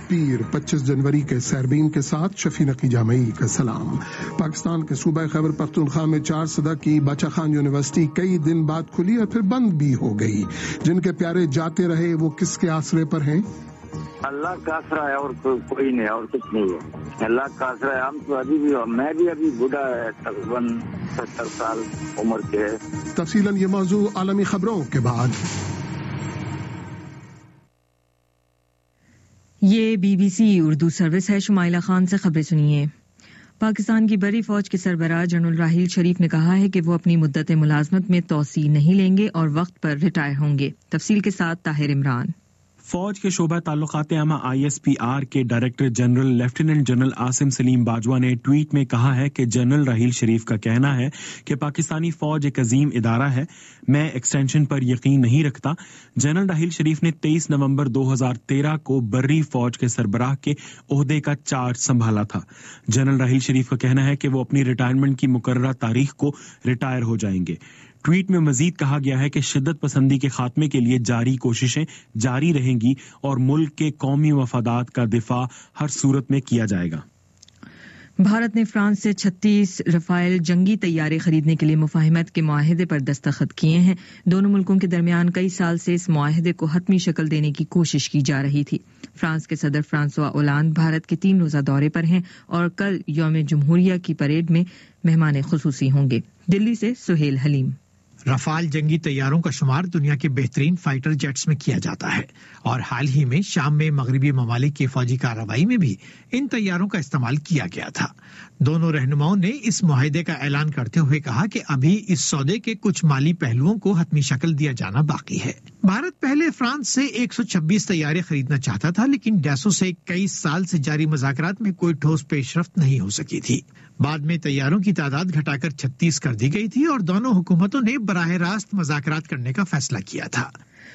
پیر 25 جنوری کے سیربین کے ساتھ شفیع نقی جامعی کا سلام۔ پاکستان کے صوبہ خیبر پختونخوا میں 4 صدہ کی باچا خان یونیورسٹی کئی دن بعد کھلی اور پھر بند بھی ہو گئی۔ جن کے پیارے جاتے رہے وہ کس کے آسرے پر ہیں؟ اللہ کا آسرا ہے اور کوئی نہیں، اور کچھ نہیں ہے۔ اللہ کا آسرا ہے۔ ہم تو ابھی بھی، میں بھی ابھی بوڑھا ہے، تقریباً 70 سال عمر کے ہے۔ تفصیلاً یہ موضوع عالمی خبروں کے بعد۔ یہ BBC اردو سروس ہے۔ شمائلہ خان سے خبریں سنیے۔ پاکستان کی بری فوج کے سربراہ جنرل راحیل شریف نے کہا ہے کہ وہ اپنی مدت ملازمت میں توسیع نہیں لیں گے اور وقت پر ریٹائر ہوں گے۔ تفصیل کے ساتھ طاہر عمران۔ فوج کے شعبہ تعلقات عامہ ISPR کے director general lieutenant general Asim Saleem Bajwa نے ٹویٹ میں کہا ہے کہ جنرل راحیل شریف کا کہنا ہے کہ پاکستانی فوج ایک عظیم ادارہ ہے، میں ایکسٹینشن پر یقین نہیں رکھتا۔ جنرل راحیل شریف نے 23 نومبر 2013 کو بری فوج کے سربراہ کے عہدے کا چارج سنبھالا تھا۔ جنرل راحیل شریف کا کہنا ہے کہ وہ اپنی ریٹائرمنٹ کی مقررہ تاریخ کو ریٹائر ہو جائیں گے۔ ٹویٹ میں مزید کہا گیا ہے کہ شدت پسندی کے خاتمے کے لیے جاری کوششیں جاری رہیں گی اور ملک کے قومی مفادات کا دفاع ہر صورت میں کیا جائے گا۔ بھارت نے فرانس سے 36 رفائل جنگی طیارے خریدنے کے لیے مفاہمت کے معاہدے پر دستخط کیے ہیں۔ دونوں ملکوں کے درمیان کئی سال سے اس معاہدے کو حتمی شکل دینے کی کوشش کی جا رہی تھی۔ فرانس کے صدر فرانسوا اولاند بھارت کے 3 روزہ دورے پر ہیں اور کل یوم جمہوریہ کی پریڈ میں مہمان خصوصی ہوں گے۔ دلی سے سہیل حلیم۔ رفال جنگی طیاروں کا شمار دنیا کے بہترین فائٹر جیٹس میں کیا جاتا ہے اور حال ہی میں شام میں مغربی ممالک کی فوجی کارروائی میں بھی ان طیاروں کا استعمال کیا گیا تھا۔ دونوں رہنماؤں نے اس معاہدے کا اعلان کرتے ہوئے کہا کہ ابھی اس سودے کے کچھ مالی پہلوؤں کو حتمی شکل دیا جانا باقی ہے۔ بھارت پہلے فرانس سے 126 طیارے خریدنا چاہتا تھا، لیکن ڈیسو سے کئی سال سے جاری مذاکرات میں کوئی ٹھوس پیش رفت نہیں ہو سکی تھی۔ بعد میں طیاروں کی تعداد گھٹا کر 36 کر دی گئی تھی اور دونوں حکومتوں نے براہ راست مذاکرات کرنے کا فیصلہ کیا تھا۔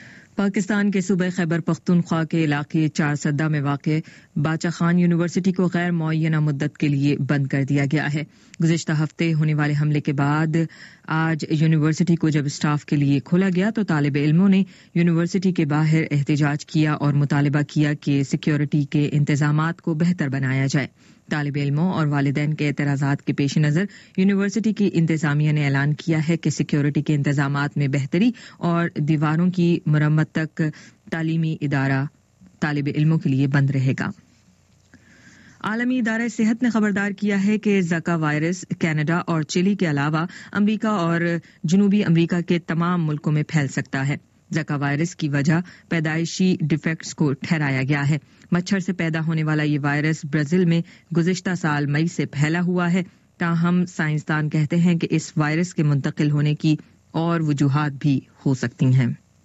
پاکستان کے صوبہ خیبر پختونخوا کے علاقے 4 صدہ میں واقع باچا خان یونیورسٹی کو غیر معینہ مدت کے لیے بند کر دیا گیا ہے۔ گزشتہ ہفتے ہونے والے حملے کے بعد آج یونیورسٹی کو جب اسٹاف کے لیے کھولا گیا تو طالب علموں نے یونیورسٹی کے باہر احتجاج کیا اور مطالبہ کیا کہ سیکیورٹی کے انتظامات کو بہتر بنایا جائے۔ طالب علموں اور والدین کے اعتراضات کے پیش نظر یونیورسٹی کی انتظامیہ نے اعلان کیا ہے کہ سیکیورٹی کے انتظامات میں بہتری اور دیواروں کی مرمت تک تعلیمی ادارہ طالب علموں کے لیے بند رہے گا۔ عالمی ادارہ صحت نے خبردار کیا ہے کہ زکا وائرس کینیڈا اور چلی کے علاوہ امریکہ اور جنوبی امریکہ کے تمام ملکوں میں پھیل سکتا ہے۔ زکا وائرس کی وجہ پیدائشی ڈیفیکٹس کو ٹھہرایا گیا ہے۔ مچھر سے پیدا ہونے والا یہ وائرس برازیل میں گزشتہ سال مئی سے پھیلا ہوا ہے، تاہم سائنسدان کہتے ہیں کہ اس وائرس کے منتقل ہونے کی اور وجوہات بھی ہو سکتی ہیں۔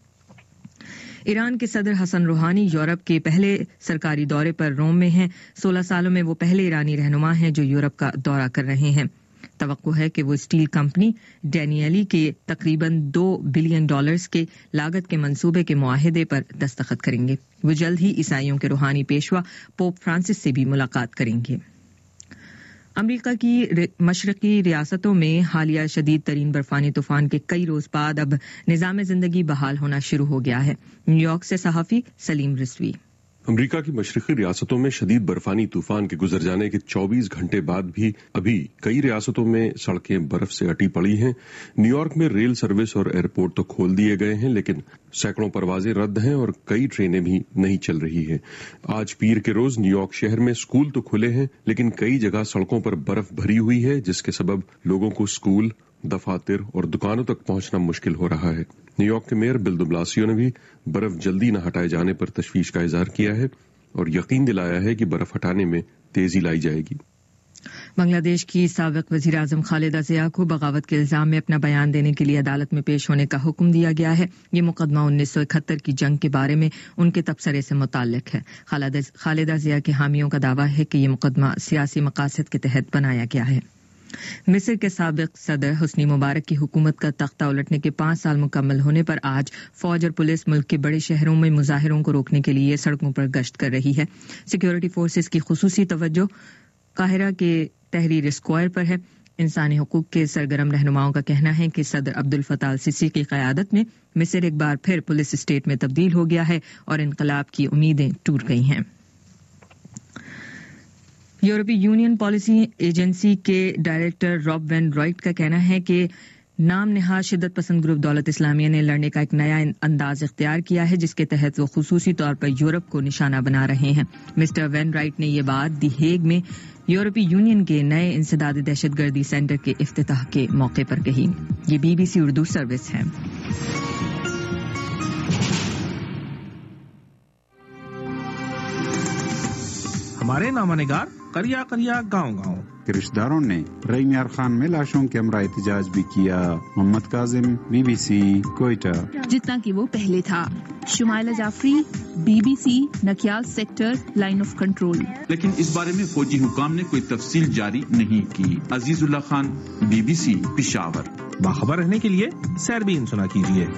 ایران کے صدر حسن روحانی یورپ کے پہلے سرکاری دورے پر روم میں ہیں۔ 16 سالوں میں وہ پہلے ایرانی رہنما ہیں جو یورپ کا دورہ کر رہے ہیں۔ توقع ہے کہ وہ اسٹیل کمپنی ڈینیلی کے تقریباً $2 بلین کے لاگت کے منصوبے کے معاہدے پر دستخط کریں گے۔ وہ جلد ہی عیسائیوں کے روحانی پیشوا پوپ فرانسس سے بھی ملاقات کریں گے۔ امریکہ کی مشرقی ریاستوں میں حالیہ شدید ترین برفانی طوفان کے کئی روز بعد اب نظام زندگی بحال ہونا شروع ہو گیا ہے۔ نیو یارک سے صحافی سلیم رضوی۔ امریکہ کی مشرقی ریاستوں میں شدید برفانی طوفان کے گزر جانے کے 24 گھنٹے بعد بھی ابھی کئی ریاستوں میں سڑکیں برف سے اٹی پڑی ہیں۔ نیو یارک میں ریل سروس اور ایئرپورٹ تو کھول دیے گئے ہیں، لیکن سینکڑوں پروازیں رد ہیں اور کئی ٹرینیں بھی نہیں چل رہی ہیں۔ آج پیر کے روز نیو یارک شہر میں اسکول تو کھلے ہیں، لیکن کئی جگہ سڑکوں پر برف بھری ہوئی ہے، جس کے سبب لوگوں کو اسکول، دفاتر اور دکانوں تک پہنچنا مشکل ہو رہا ہے۔ نیو یارک کے میئر بل دو بلاسیو نے بھی برف جلدی نہ ہٹائے جانے پر تشویش کا اظہار کیا ہے اور یقین دلایا ہے کہ برف ہٹانے میں تیزی لائی جائے گی۔ بنگلہ دیش کی سابق وزیر اعظم خالدہ ضیاء کو بغاوت کے الزام میں اپنا بیان دینے کے لیے عدالت میں پیش ہونے کا حکم دیا گیا ہے۔ یہ مقدمہ 1971 کی جنگ کے بارے میں ان کے تبصرے سے متعلق ہے۔ خالدہ ضیاء کے حامیوں کا دعویٰ ہے کہ یہ مقدمہ سیاسی مقاصد کے تحت بنایا گیا ہے۔ مصر کے سابق صدر حسنی مبارک کی حکومت کا تختہ الٹنے کے 5 سال مکمل ہونے پر آج فوج اور پولیس ملک کے بڑے شہروں میں مظاہروں کو روکنے کے لیے سڑکوں پر گشت کر رہی ہے۔ سیکیورٹی فورسز کی خصوصی توجہ قاہرہ کے تحریر اسکوائر پر ہے۔ انسانی حقوق کے سرگرم رہنماؤں کا کہنا ہے کہ صدر عبد الفتاح السیسی کی قیادت میں مصر ایک بار پھر پولیس اسٹیٹ میں تبدیل ہو گیا ہے اور انقلاب کی امیدیں ٹوٹ گئی ہیں۔ یورپی یونین پالیسی ایجنسی کے ڈائریکٹر راب وین رائٹ کا کہنا ہے کہ نام نہاد شدت پسند گروپ دولت اسلامیہ نے لڑنے کا ایک نیا انداز اختیار کیا ہے، جس کے تحت وہ خصوصی طور پر یورپ کو نشانہ بنا رہے ہیں۔ مسٹر وین رائٹ نے یہ بات دی ہیگ میں یورپی یونین کے نئے انسداد دہشت گردی سینٹر کے افتتاح کے موقع پر کہی۔ یہ BBC اردو سروس ہے۔ ہمارے نامہ نگار قریہ قریہ گاؤں گاؤں کے رشتہ داروں نے رحیم یار خان میں لاشوں کے ہمراہ احتجاج بھی کیا۔ محمد کاظم، BBC کوئٹہ۔ جتنا کہ وہ پہلے تھا۔ Shumaila Jafri, BBC Nakyal sector line of control. لیکن اس بارے میں فوجی حکام نے کوئی تفصیل جاری نہیں کی۔ عزیز اللہ خان، BBC پشاور۔ باخبر رہنے کے لیے سیربین سنا کیجیے۔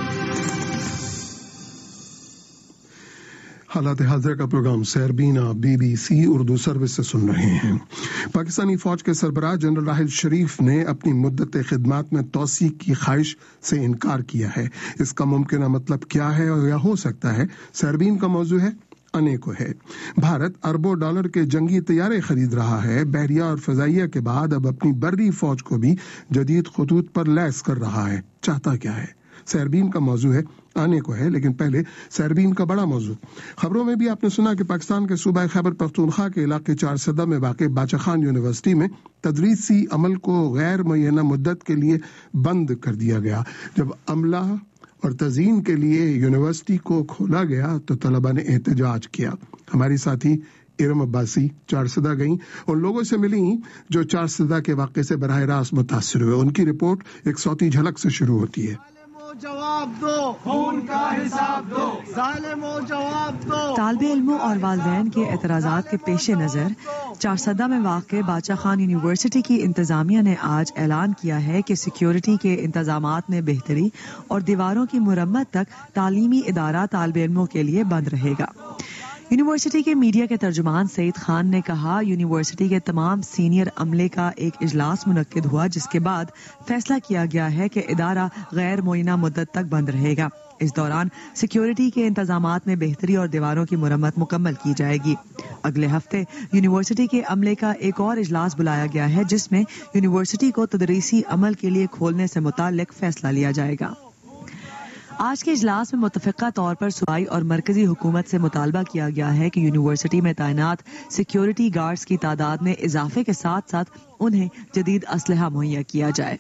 حالات حاضر کا programme Sairbeen BBC Urdu service سے سن رہے ہیں۔ پاکستانی فوج کے سربراہ جنرل راحل شریف نے اپنی مدت خدمات میں توسیع کی خواہش سے انکار کیا ہے۔ اس کا ممکنہ مطلب کیا ہے اور یا ہو سکتا ہے؟ سیربین کا موضوع ہے انے کو ہے۔ بھارت اربوں ڈالر کے جنگی طیارے خرید رہا ہے۔ بحریہ اور فضائیہ کے بعد اب اپنی بری فوج کو بھی جدید خطوط پر لیس کر رہا ہے۔ چاہتا کیا ہے؟ سیربین کا موضوع ہے آنے کو ہے، لیکن پہلے سیربین کا بڑا موضوع۔ خبروں میں بھی آپ نے سنا کہ پاکستان کے صوبہ خیبر پختونخوا کے علاقے چارسدہ میں واقع باچا خان یونیورسٹی میں تدریسی عمل کو غیر معینہ مدت کے لیے بند کر دیا گیا۔ جب عملہ اور تزئین کے لیے یونیورسٹی کو کھولا گیا تو طلبہ نے احتجاج کیا۔ ہماری ساتھی ارم عباسی چارسدہ گئیں، ان لوگوں سے ملیں جو چارسدہ کے واقعے سے براہ راست متاثر ہوئے۔ ان کی رپورٹ ایک صوتی جھلک سے شروع ہوتی ہے۔ جواب دو، خون کا حساب دو، ظالمو جواب دو۔ طالب علموں اور والدین کے اعتراضات کے پیش نظر چارسدہ میں واقع باچا خان یونیورسٹی کی انتظامیہ نے آج اعلان کیا ہے کہ سیکیورٹی کے انتظامات میں بہتری اور دیواروں کی مرمت تک تعلیمی ادارہ طالب علموں کے لیے بند رہے گا۔ یونیورسٹی کے میڈیا کے ترجمان سعید خان نے کہا، یونیورسٹی کے تمام سینئر عملے کا ایک اجلاس منعقد ہوا جس کے بعد فیصلہ کیا گیا ہے کہ ادارہ غیر معینہ مدت تک بند رہے گا۔ اس دوران سیکیورٹی کے انتظامات میں بہتری اور دیواروں کی مرمت مکمل کی جائے گی۔ اگلے ہفتے یونیورسٹی کے عملے کا ایک اور اجلاس بلایا گیا ہے جس میں یونیورسٹی کو تدریسی عمل کے لیے کھولنے سے متعلق فیصلہ لیا جائے گا۔ آج کے اجلاس میں متفقہ طور پر صوبائی اور مرکزی حکومت سے مطالبہ کیا گیا ہے کہ یونیورسٹی میں تعینات سیکیورٹی گارڈز کی تعداد میں اضافے کے ساتھ ساتھ انہیں جدید اسلحہ مہیا کیا جائے۔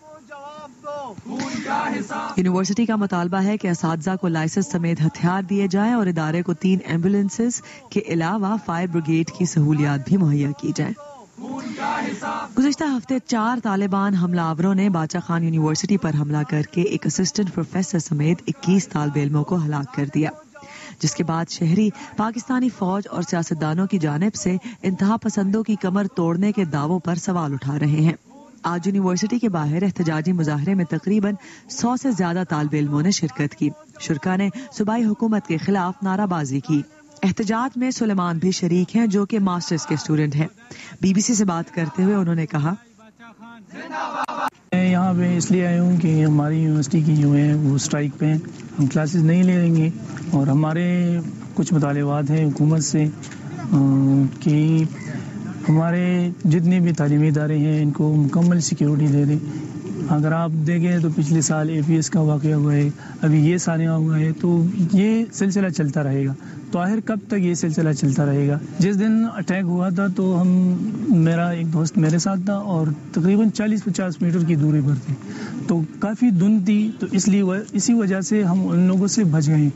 یونیورسٹی کا مطالبہ ہے کہ اساتذہ کو لائسنس سمیت ہتھیار دیے جائیں اور ادارے کو 3 ایمبولینسز کے علاوہ فائر بریگیڈ کی سہولیات بھی مہیا کی جائیں۔ گزشتہ ہفتے 4 طالبان حملہ آوروں نے باچا خان یونیورسٹی پر حملہ کر کے ایک اسسٹنٹ پروفیسر سمیت 21 طالب علموں کو ہلاک کر دیا، جس کے بعد شہری پاکستانی فوج اور سیاستدانوں کی جانب سے انتہا پسندوں کی کمر توڑنے کے دعووں پر سوال اٹھا رہے ہیں۔ آج یونیورسٹی کے باہر احتجاجی مظاہرے میں تقریباً 100 سے زیادہ طالب علموں نے شرکت کی۔ شرکاء نے صوبائی حکومت کے خلاف نعرہ بازی کی۔ احتجاج میں سلیمان بھی شریک ہیں جو کہ ماسٹرز کے اسٹوڈنٹ ہیں۔ BBC سے بات کرتے ہوئے انہوں نے کہا، میں یہاں پہ اس لیے آیا ہوں کہ ہماری یونیورسٹی کی جو ہے وہ اسٹرائک پہ ہیں، ہم کلاسز نہیں لے لیں گے اور ہمارے کچھ مطالبات ہیں حکومت سے کہ ہمارے جتنے بھی تعلیمی ادارے ہیں ان کو مکمل سیکیورٹی دے دیں۔ اگر آپ دیکھیں تو پچھلے سال APS کا واقعہ ہوا ہے، ابھی یہ سالہ ہوا ہے، تو یہ سلسلہ چلتا رہے گا۔ تو آخر کب تک یہ سلسلہ چلتا رہے گا؟ جس دن اٹیک ہوا تھا تو میرا ایک دوست میرے ساتھ تھا اور تقریباً 40-50 میٹر کی دوری پر تھے، تو کافی دھند تھی، تو اسی وجہ سے ہم ان لوگوں سے بچ گئے۔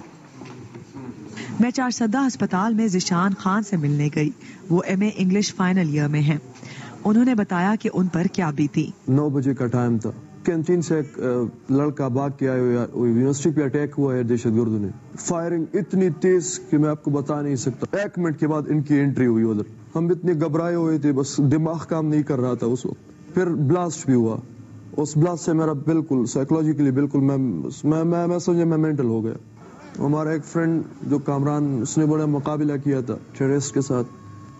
میں چارسدہ ہسپتال میں ذیشان خان سے ملنے گئی۔ وہ MA انگلش فائنل ایئر میں ہیں۔ انہوں نے بتایا کہ ان پر کیا بیتی۔ 9 بجے کا ٹائم تھا، کینٹین سے ایک لڑکا بھاگ کے آیا ہوا، یونیورسٹی پہ اٹیک ہوا ہے دہشت گردوں نے۔ فائرنگ اتنی تیز کہ میں آپ کو بتا نہیں سکتا۔ 1 منٹ کے بعد ان کی انٹری ہوئی ادھر۔ ہم اتنے گھبرائے ہوئے تھے، بس دماغ کام نہیں کر رہا تھا اس وقت۔ پھر بلاسٹ بھی ہوا، اس بلاسٹ سے میرا بالکل سائیکولوجیکلی بالکل میں سمجھے میں مینٹل ہو گیا۔ ہمارا ایک فرینڈ جو کامران، اس نے بڑا مقابلہ کیا تھا ٹیررسٹ کے ساتھ۔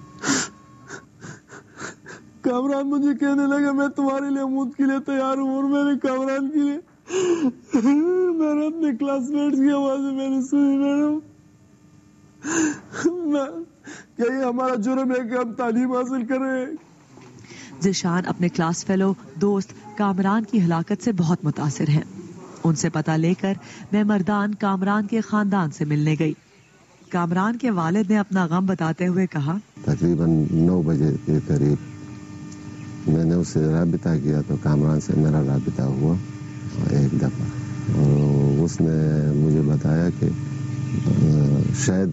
کامران مجھے کہنے لگا میں تمہارے لیے موت کے لیے تیار ہوں، اور میں نے کامران کے لیے میں نے اپنے کلاس میٹس کی آوازیں میں نے سنی، کیا یہ ہمارا جرم ہے کہ ہم تعلیم حاصل کریں؟ ذیشان اپنے کلاس فیلو دوست کامران کی ہلاکت سے بہت متاثر ہیں. ان سے پتہ لے کر میں مردان کامران کے خاندان سے ملنے گئی. کامران کے والد نے اپنا غم بتاتے ہوئے کہا، تقریباً 9 بجے کے قریب میں نے اسے رابطہ کیا تو کامران سے میرا رابطہ ہوا ایک دفعہ، اور اس نے مجھے بتایا کہ شاید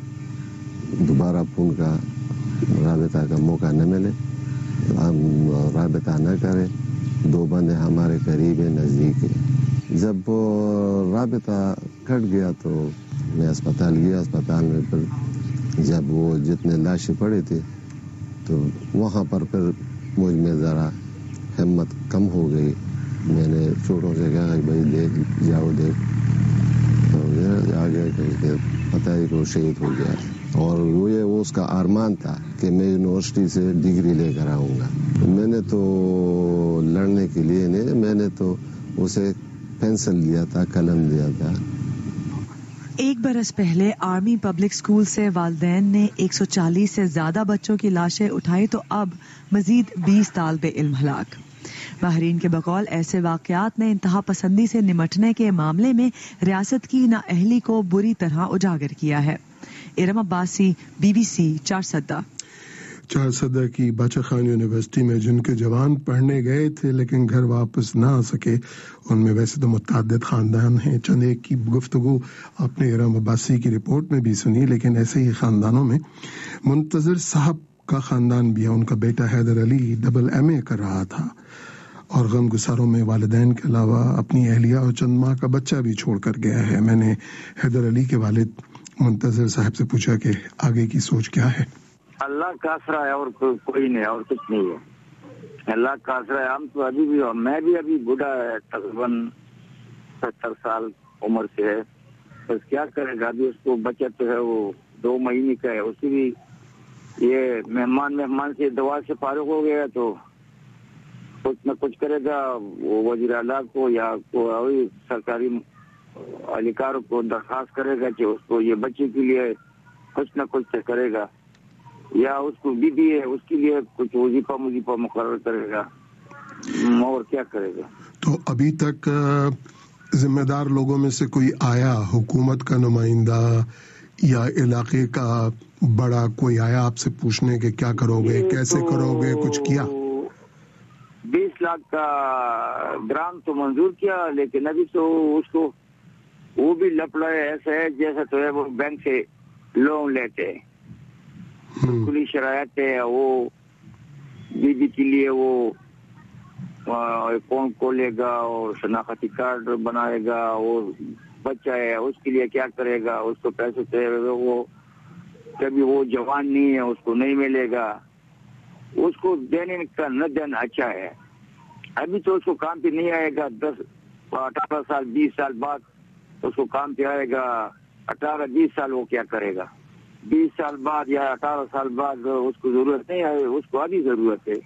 دوبارہ فون کا رابطہ کا موقع نہ ملے، ہم رابطہ نہ کریں. 2 بندے ہمارے قریب ہیں، نزدیک ہیں. جب وہ رابطہ کٹ گیا تو میں اسپتال گیا. اسپتال میں پھر جب وہ جتنے لاشیں پڑے تھے تو وہاں پر پھر مجھ میں ذرا ہمت کم ہو گئی. میں نے چھوٹوں سے کہا کہ بھائی دیکھ جاؤ دیکھ، تو آگے کہ پتہ ہی کہ وہ شہید ہو گیا. اور وہ اس کا ارمان تھا کہ میں یونیورسٹی سے ڈگری لے کر آؤں گا. میں نے تو لڑنے کے لیے نہیں، میں نے تو اسے پینسل دیا تھا، قلم دیا تھا. 1 برس پہلے آرمی پبلک اسکول سے والدین نے 140 سے زیادہ بچوں کی لاشیں اٹھائی تو اب مزید 20 طالب علم ہلاک. ماہرین کے بقول ایسے واقعات نے انتہا پسندی سے نمٹنے کے معاملے میں ریاست کی نااہلی کو بری طرح اجاگر کیا ہے. ارم عباسی، BBC 4 4 کی باچا خان یونیورسٹی میں جن کے جوان پڑھنے گئے تھے لیکن گھر واپس نہ آ سکے، ان میں ویسے تو متعدد خاندان ہیں. چند ایک کی گفتگو آپ نے ارم عباسی کی رپورٹ میں بھی سنی، لیکن ایسے ہی خاندانوں میں منتظر صاحب کا خاندان بھی ہے. ان کا بیٹا حیدر علی MA کر رہا تھا اور غم گساروں میں والدین کے علاوہ اپنی اہلیہ اور چند ماہ کا بچہ بھی چھوڑ کر گیا ہے. میں نے حیدر علی کے والد منتظر صاحب سے پوچھا کہ آگے کی سوچ کیا ہے. اللہ کا آسرا ہے اور کوئی نہیں، اور کچھ نہیں ہے. اللہ کا آسرا ہے. ہم تو ابھی بھی، میں بھی ابھی بوڑھا ہے، تقریباً 70 سال عمر سے ہے. بس کیا کرے گا، ابھی اس کو بچہ تو ہے وہ 2 مہینے کا ہے. اسی بھی یہ مہمان سے دوا سے فارغ ہو گیا تو کچھ نہ کچھ کرے گا. وہ وزیر اعلیٰ کو یا کوئی سرکاری اہلکار کو درخواست کرے گا کہ اس کو یہ بچے کے لیے کچھ نہ کچھ کرے گا، یا اس کو بھی ہے اس کے لیے کچھ وظیفہ مقرر کرے گا، اور کیا کرے گا. تو ابھی تک ذمہ دار لوگوں میں سے کوئی آیا، حکومت کا نمائندہ یا علاقے کا بڑا کوئی آیا آپ سے پوچھنے کہ کیا کرو گے، کیسے کرو گے، کچھ کیا؟ 20 لاکھ کا گرانٹ تو منظور کیا، لیکن ابھی تو اس کو وہ بھی لپڑا ایسا ہے جیسا تو ہے وہ بینک سے لون لیتے ہیں. کھلی شرائط ہے. وہ بی کے لیے وہ اکاؤنٹ کھولے گا اور شناختی کارڈ بنائے گا. اور بچہ ہے اس کے لیے کیا کرے گا، اس کو پیسے چاہیے. وہ کبھی وہ جوان نہیں ہے، اس کو نہیں ملے گا. اس کو دینے کا نہ دینا اچھا ہے. ابھی تو اس کو کام پہ نہیں آئے گا. 10 18 سال 20 سال بعد اس کو کام پہ آئے گا. 18 20 سال وہ کیا کرے گا. 20 سال بعد یا 18 سال بعد اس کو ضرورت نہیں ہے، اس کو ابھی ضرورت ہے.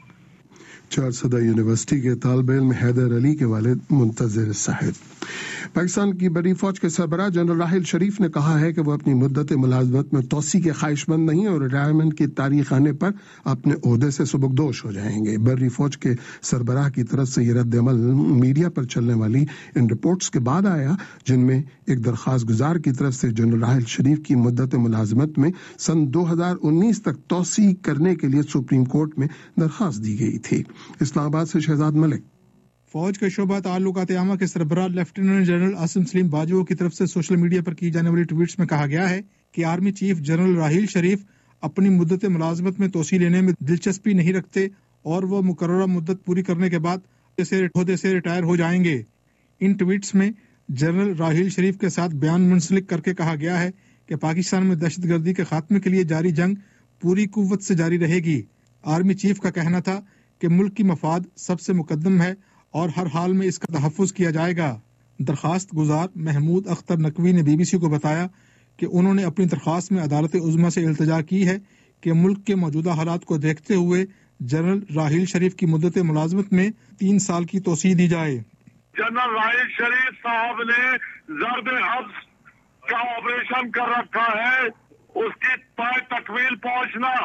4 یونیورسٹی کے طالب علم حیدر علی کے والد منتظر صاحب. پاکستان کی بڑی فوج کے سربراہ جنرل راحیل شریف نے کہا ہے کہ وہ اپنی مدت ملازمت میں توسیع کے خواہش مند نہیں اور ریٹائرمنٹ کی تاریخ آنے پر اپنے عہدے سے سبکدوش ہو جائیں گے. بری فوج کے سربراہ کی طرف سے یہ رد عمل میڈیا پر چلنے والی ان رپورٹس کے بعد آیا جن میں ایک درخواست گزار کی طرف سے جنرل راحیل شریف کی مدت ملازمت میں سن 2019 تک توسیع کرنے کے لیے سپریم کورٹ میں درخواست دی گئی تھی. اسلام آباد سے شہزاد ملک. فوج کے شعبہ تعلقات عامہ کے سربراہ لیفٹیننٹ جنرل عاصم سلیم باجوہ کی طرف سے سوشل میڈیا پر کی جانے والی ٹویٹس میں کہا گیا ہے کہ army chief general Raheel Sharif اپنی مدت ملازمت میں توسیع لینے میں دلچسپی نہیں رکھتے اور وہ مقررہ مدت پوری کرنے کے بعد عہدے سے ریٹائر ہو جائیں گے. ان ٹویٹس میں جنرل راحیل شریف کے ساتھ بیان منسلک کر کے کہا گیا ہے کہ پاکستان میں دہشت گردی کے خاتمے کے لیے جاری جنگ پوری قوت سے جاری رہے گی. آرمی چیف کا کہنا تھا کہ ملک کی مفاد سب سے مقدم ہے اور ہر حال میں اس کا تحفظ کیا جائے گا. درخواست گزار محمود اختر نقوی نے BBC کو بتایا کہ انہوں نے اپنی درخواست میں عدالت عظمیٰ سے التجا کی ہے کہ ملک کے موجودہ حالات کو دیکھتے ہوئے جنرل راحیل شریف کی مدت ملازمت میں 3 سال کی توسیع دی جائے. جنرل راحیل شریف صاحب نے ضرب حبس کا آپریشن کر رکھا ہے उसकी तय तकमील पहुंचना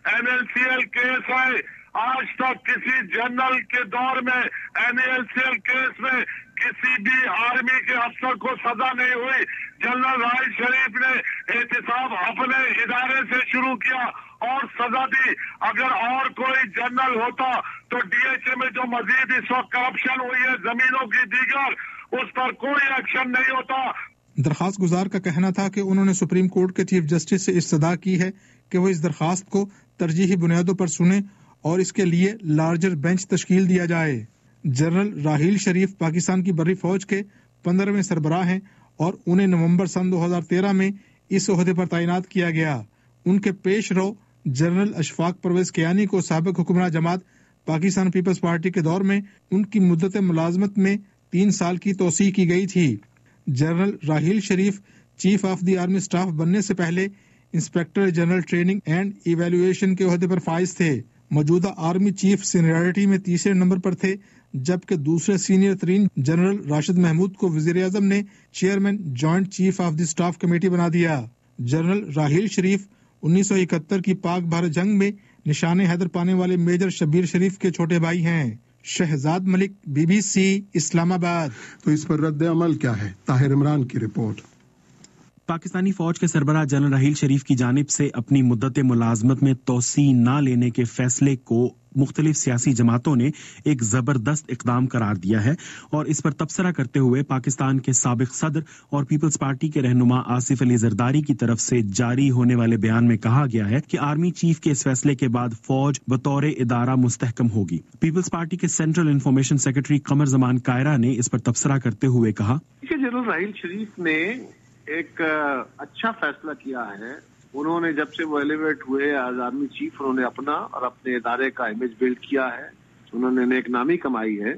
NALCL केस है। आज तक किसी जनरल के दौर में NALCL केस में किसी भी आर्मी के अफसर को सजा नहीं हुई। जनरल राहिल शरीफ ने एहतिसाब अपने इदारे से शुरू किया और सजा दी। अगर और कोई जनरल होता तो DHA में जो मजीद इस वक्त करप्शन हुई है जमीनों की दीगर, उस पर कोई एक्शन नहीं होता। दरखास्त गुजार का कहना था कि उन्होंने सुप्रीम कोर्ट के चीफ जस्टिस से इस्तदा की है कि वो इस दरखास्त को तरजीही बुनियादों पर सुने और इसके लिए लार्जर बेंच तश्कील दिया जाए। जनरल राहील शरीफ पाकिस्तान की बर्री फौज के 15वें सरबराह हैं और उन्हें नवंबर सन 2013 में इस ओहदे पर तैनात किया गया। उनके पेश रो जनरल अशफाक परवेज कियानी को साबिक हुक्मरान जमात पाकिस्तान पीपल्स पार्टी के दौर में उनकी मुद्दत मुलाजमत में 3 साल की तोसी की गई थी। General Raheel Sharif chief of the army staff बनने से पहले inspector general training and evaluation के ओहदे पर फाइज थे। मौजूदा आर्मी चीफ सीनियरिटी में तीसरे नंबर पर थे, जबकि दूसरे सीनियर तरीन जनरल राशिद महमूद को वजीर आजम ने chairman joint chief of the staff committee बना दिया। जनरल राहील शरीफ 1971 की पाक भारत जंग में निशाने हैदर पाने वाले मेजर शब्बीर शरीफ के छोटे भाई हैं। शहजाद मलिक, BBC, इस्लामाबाद। तो इस पर रद्द अमल क्या है? ताहिर इमरान की रिपोर्ट। पाकिस्तानी फौज के सरबराह जनरल राहील शरीफ की जानिब से अपनी मुद्दत मुलाजमत में तोसी न लेने के फैसले को मुख्तलिफ सियासी जमातों ने एक जबरदस्त इकदाम करार दिया है और इस पर तबसरा करते हुए पाकिस्तान के साबिक सदर और पीपल्स पार्टी के रहनुमा आसिफ अली जरदारी की तरफ से जारी होने वाले बयान में कहा गया है कि आर्मी चीफ के इस फैसले के बाद फौज बतौर इदारा मुस्तहकम होगी। पीपल्स पार्टी के central information secretary Qamar Zaman Kaira ने इस पर तबसरा करते हुए कहा, जनरल राहील शरीफ ने एक अच्छा फैसला किया है। उन्होंने जब से वो एलिवेट हुए एज आर्मी चीफ, उन्होंने अपना और अपने इदारे का इमेज बिल्ड किया है। उन्होंने नेक नामी कमाई है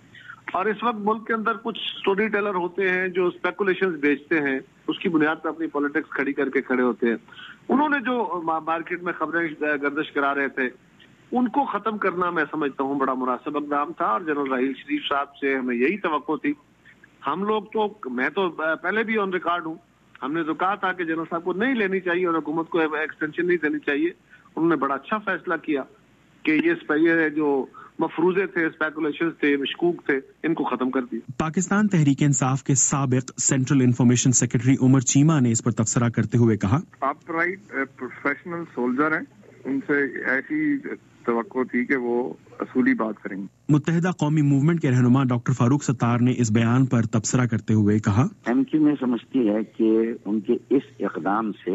और इस वक्त मुल्क के अंदर कुछ स्टोरी टेलर होते हैं जो स्पेकुलेशंस बेचते हैं, उसकी बुनियाद पर अपनी पॉलिटिक्स खड़ी करके खड़े होते हैं। उन्होंने जो मार्केट में खबरें गर्दिश करा रहे थे उनको खत्म करना मैं समझता हूँ बड़ा मुनासिब इक़दाम था और जनरल राहील शरीफ साहब से हमें यही तवक्को थी। हम लोग तो, मैं तो पहले भी ऑन रिकॉर्ड हूँ, हमने तो कहा था कि जनरल साहब को नहीं लेनी चाहिए और हुकूमत को एक्सटेंशन नहीं देनी चाहिए। उन्होंने बड़ा अच्छा फैसला किया कि ये जो मफरूजे थे, स्पेकुलेशंस थे, मशकूक थे, इनको खत्म कर दिया। पाकिस्तान तहरीक इंसाफ के साबिक central information secretary Umar Cheema ने इस पर तबसरा करते हुए कहा, अपराइट प्रोफेशनल सोल्जर हैं, उनसे ऐसी तवक्को थी कि वो असूली बात करेंगे। मुत्तहिदा कौमी मूवमेंट के रहनुमा डॉक्टर फारूक सत्तार ने इस बयान पर तबसरा करते हुए कहा, MQ में समझती है कि उनके इस इक़दाम से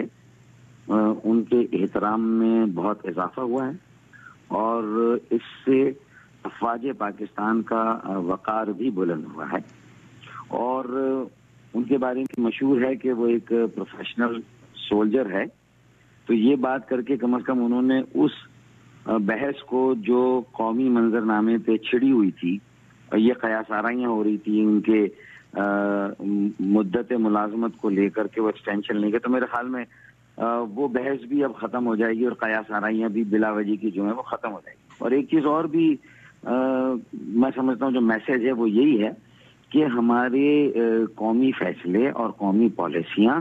उनके एहतराम में बहुत इजाफा हुआ है और इससे अफवाज पाकिस्तान का वक़ार भी बुलंद हुआ है और उनके बारे में मशहूर है कि वो एक प्रोफेशनल सोल्जर है। तो ये बात करके कम से कम उन्होंने उस बहस को जो कौमी मंजरनामे पे छिड़ी हुई थी और ये कयासाराइयाँ हो रही थी उनके मुद्दत मुलाजमत को लेकर के वो एक्सटेंशन लेंगे, तो मेरे ख्याल में वो बहस भी अब ख़त्म हो जाएगी और कयासाराइयाँ भी बिला वजह की जो है वो ख़त्म हो जाएगी। और एक चीज़ और भी मैं समझता हूँ जो मैसेज है वो यही है कि हमारे कौमी फैसले और कौमी पॉलिसियाँ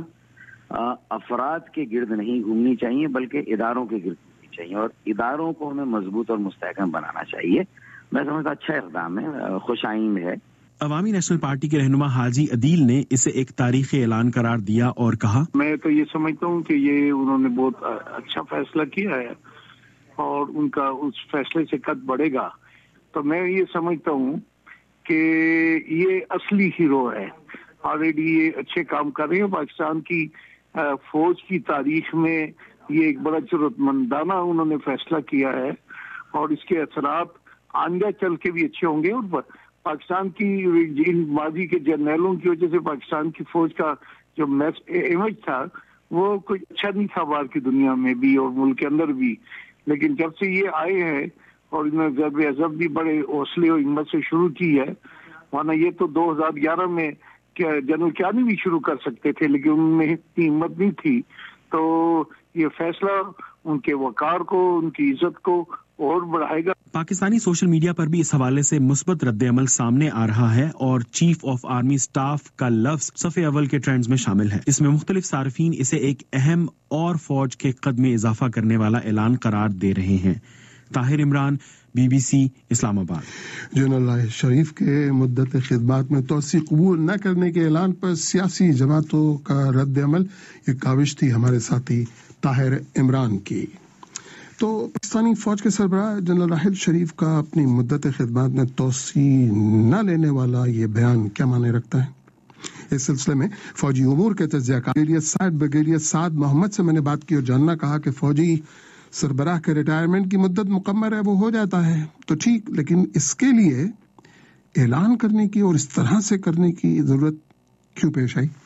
अफराद के गिर्द नहीं घूमनी चाहिए बल्कि इदारों के गिर्द घूमनी चाहिए और इदारों को हमें मजबूत और मुस्तहकम बनाना चाहिए। मैं समझता अच्छा इक़दाम है, खुशाइन है। अवामी नेशनल पार्टी के रहनुमा हाजी अदील ने इसे एक तारीखी ऐलान करार दिया और कहा, मैं तो ये समझता हूँ कि ये उन्होंने बहुत अच्छा फैसला किया है और उनका उस फैसले से कद बढ़ेगा। तो मैं ये समझता हूँ कि ये असली हीरो है, ऑलरेडी ये अच्छे काम कर रहे हैं। पाकिस्तान की फौज की तारीख में ये एक बड़ा जरूरतमंदाना उन्होंने फैसला किया है और इसके असरात आगे चल के भी अच्छे होंगे। और पाकिस्तान की इन माजी के जर्नलों की वजह से पाकिस्तान की फौज का जो इमेज था वो कोई अच्छा नहीं था बाहर की दुनिया में भी और मुल्क के अंदर भी। लेकिन जब से ये आए हैं और इन्होंने ज़रब अज़ब भी बड़े हौसले और हिम्मत से शुरू की है, वरना ये तो 2011 में जनरल कियानी भी शुरू कर सकते थे लेकिन उनमें इतनी हिम्मत नहीं थी। तो ये फैसला उनके वकार को, उनकी इज्जत को और बढ़ाएगा। पाकिस्तानी सोशल मीडिया पर भी इस हवाले से मुस्बत रद्द-ए-अमल सामने आ रहा है और चीफ ऑफ आर्मी स्टाफ का लफ्ज सफ़े अव्वल के ट्रेंड्स में शामिल है। इसमें मुख्तलिफ सार्फिन इसे एक अहम और फौज के कद में इजाफा करने वाला ऐलान करार दे रहे हैं। ताहिर इमरान, BBC इस्लामाबाद। जनरल राहिल शरीफ के मुद्दत खिदमत में तोसी कबूल न करने के ऐलान पर सियासी जमातों का रद्द-ए-अमल, ये काविश थी हमारे साथी ताहिर इमरान की। तो पाकिस्तानी फौज के सरबराह जनरल राहिल शरीफ का अपनी मुद्दत खिदमत में तोसी न लेने वाला ये बयान क्या माने रखता है? इस सिलसिले में फौजी उमूर के तज्ज़ियाकार ब्रिगेडियर साद मोहम्मद से मैंने बात की और जानना कहा कि फौजी सरबराह के रिटायरमेंट की मुद्दत मुकम्मल है, वो हो जाता है तो ठीक, लेकिन इसके लिए ऐलान करने की और इस तरह से करने की जरूरत क्यों पेश आई?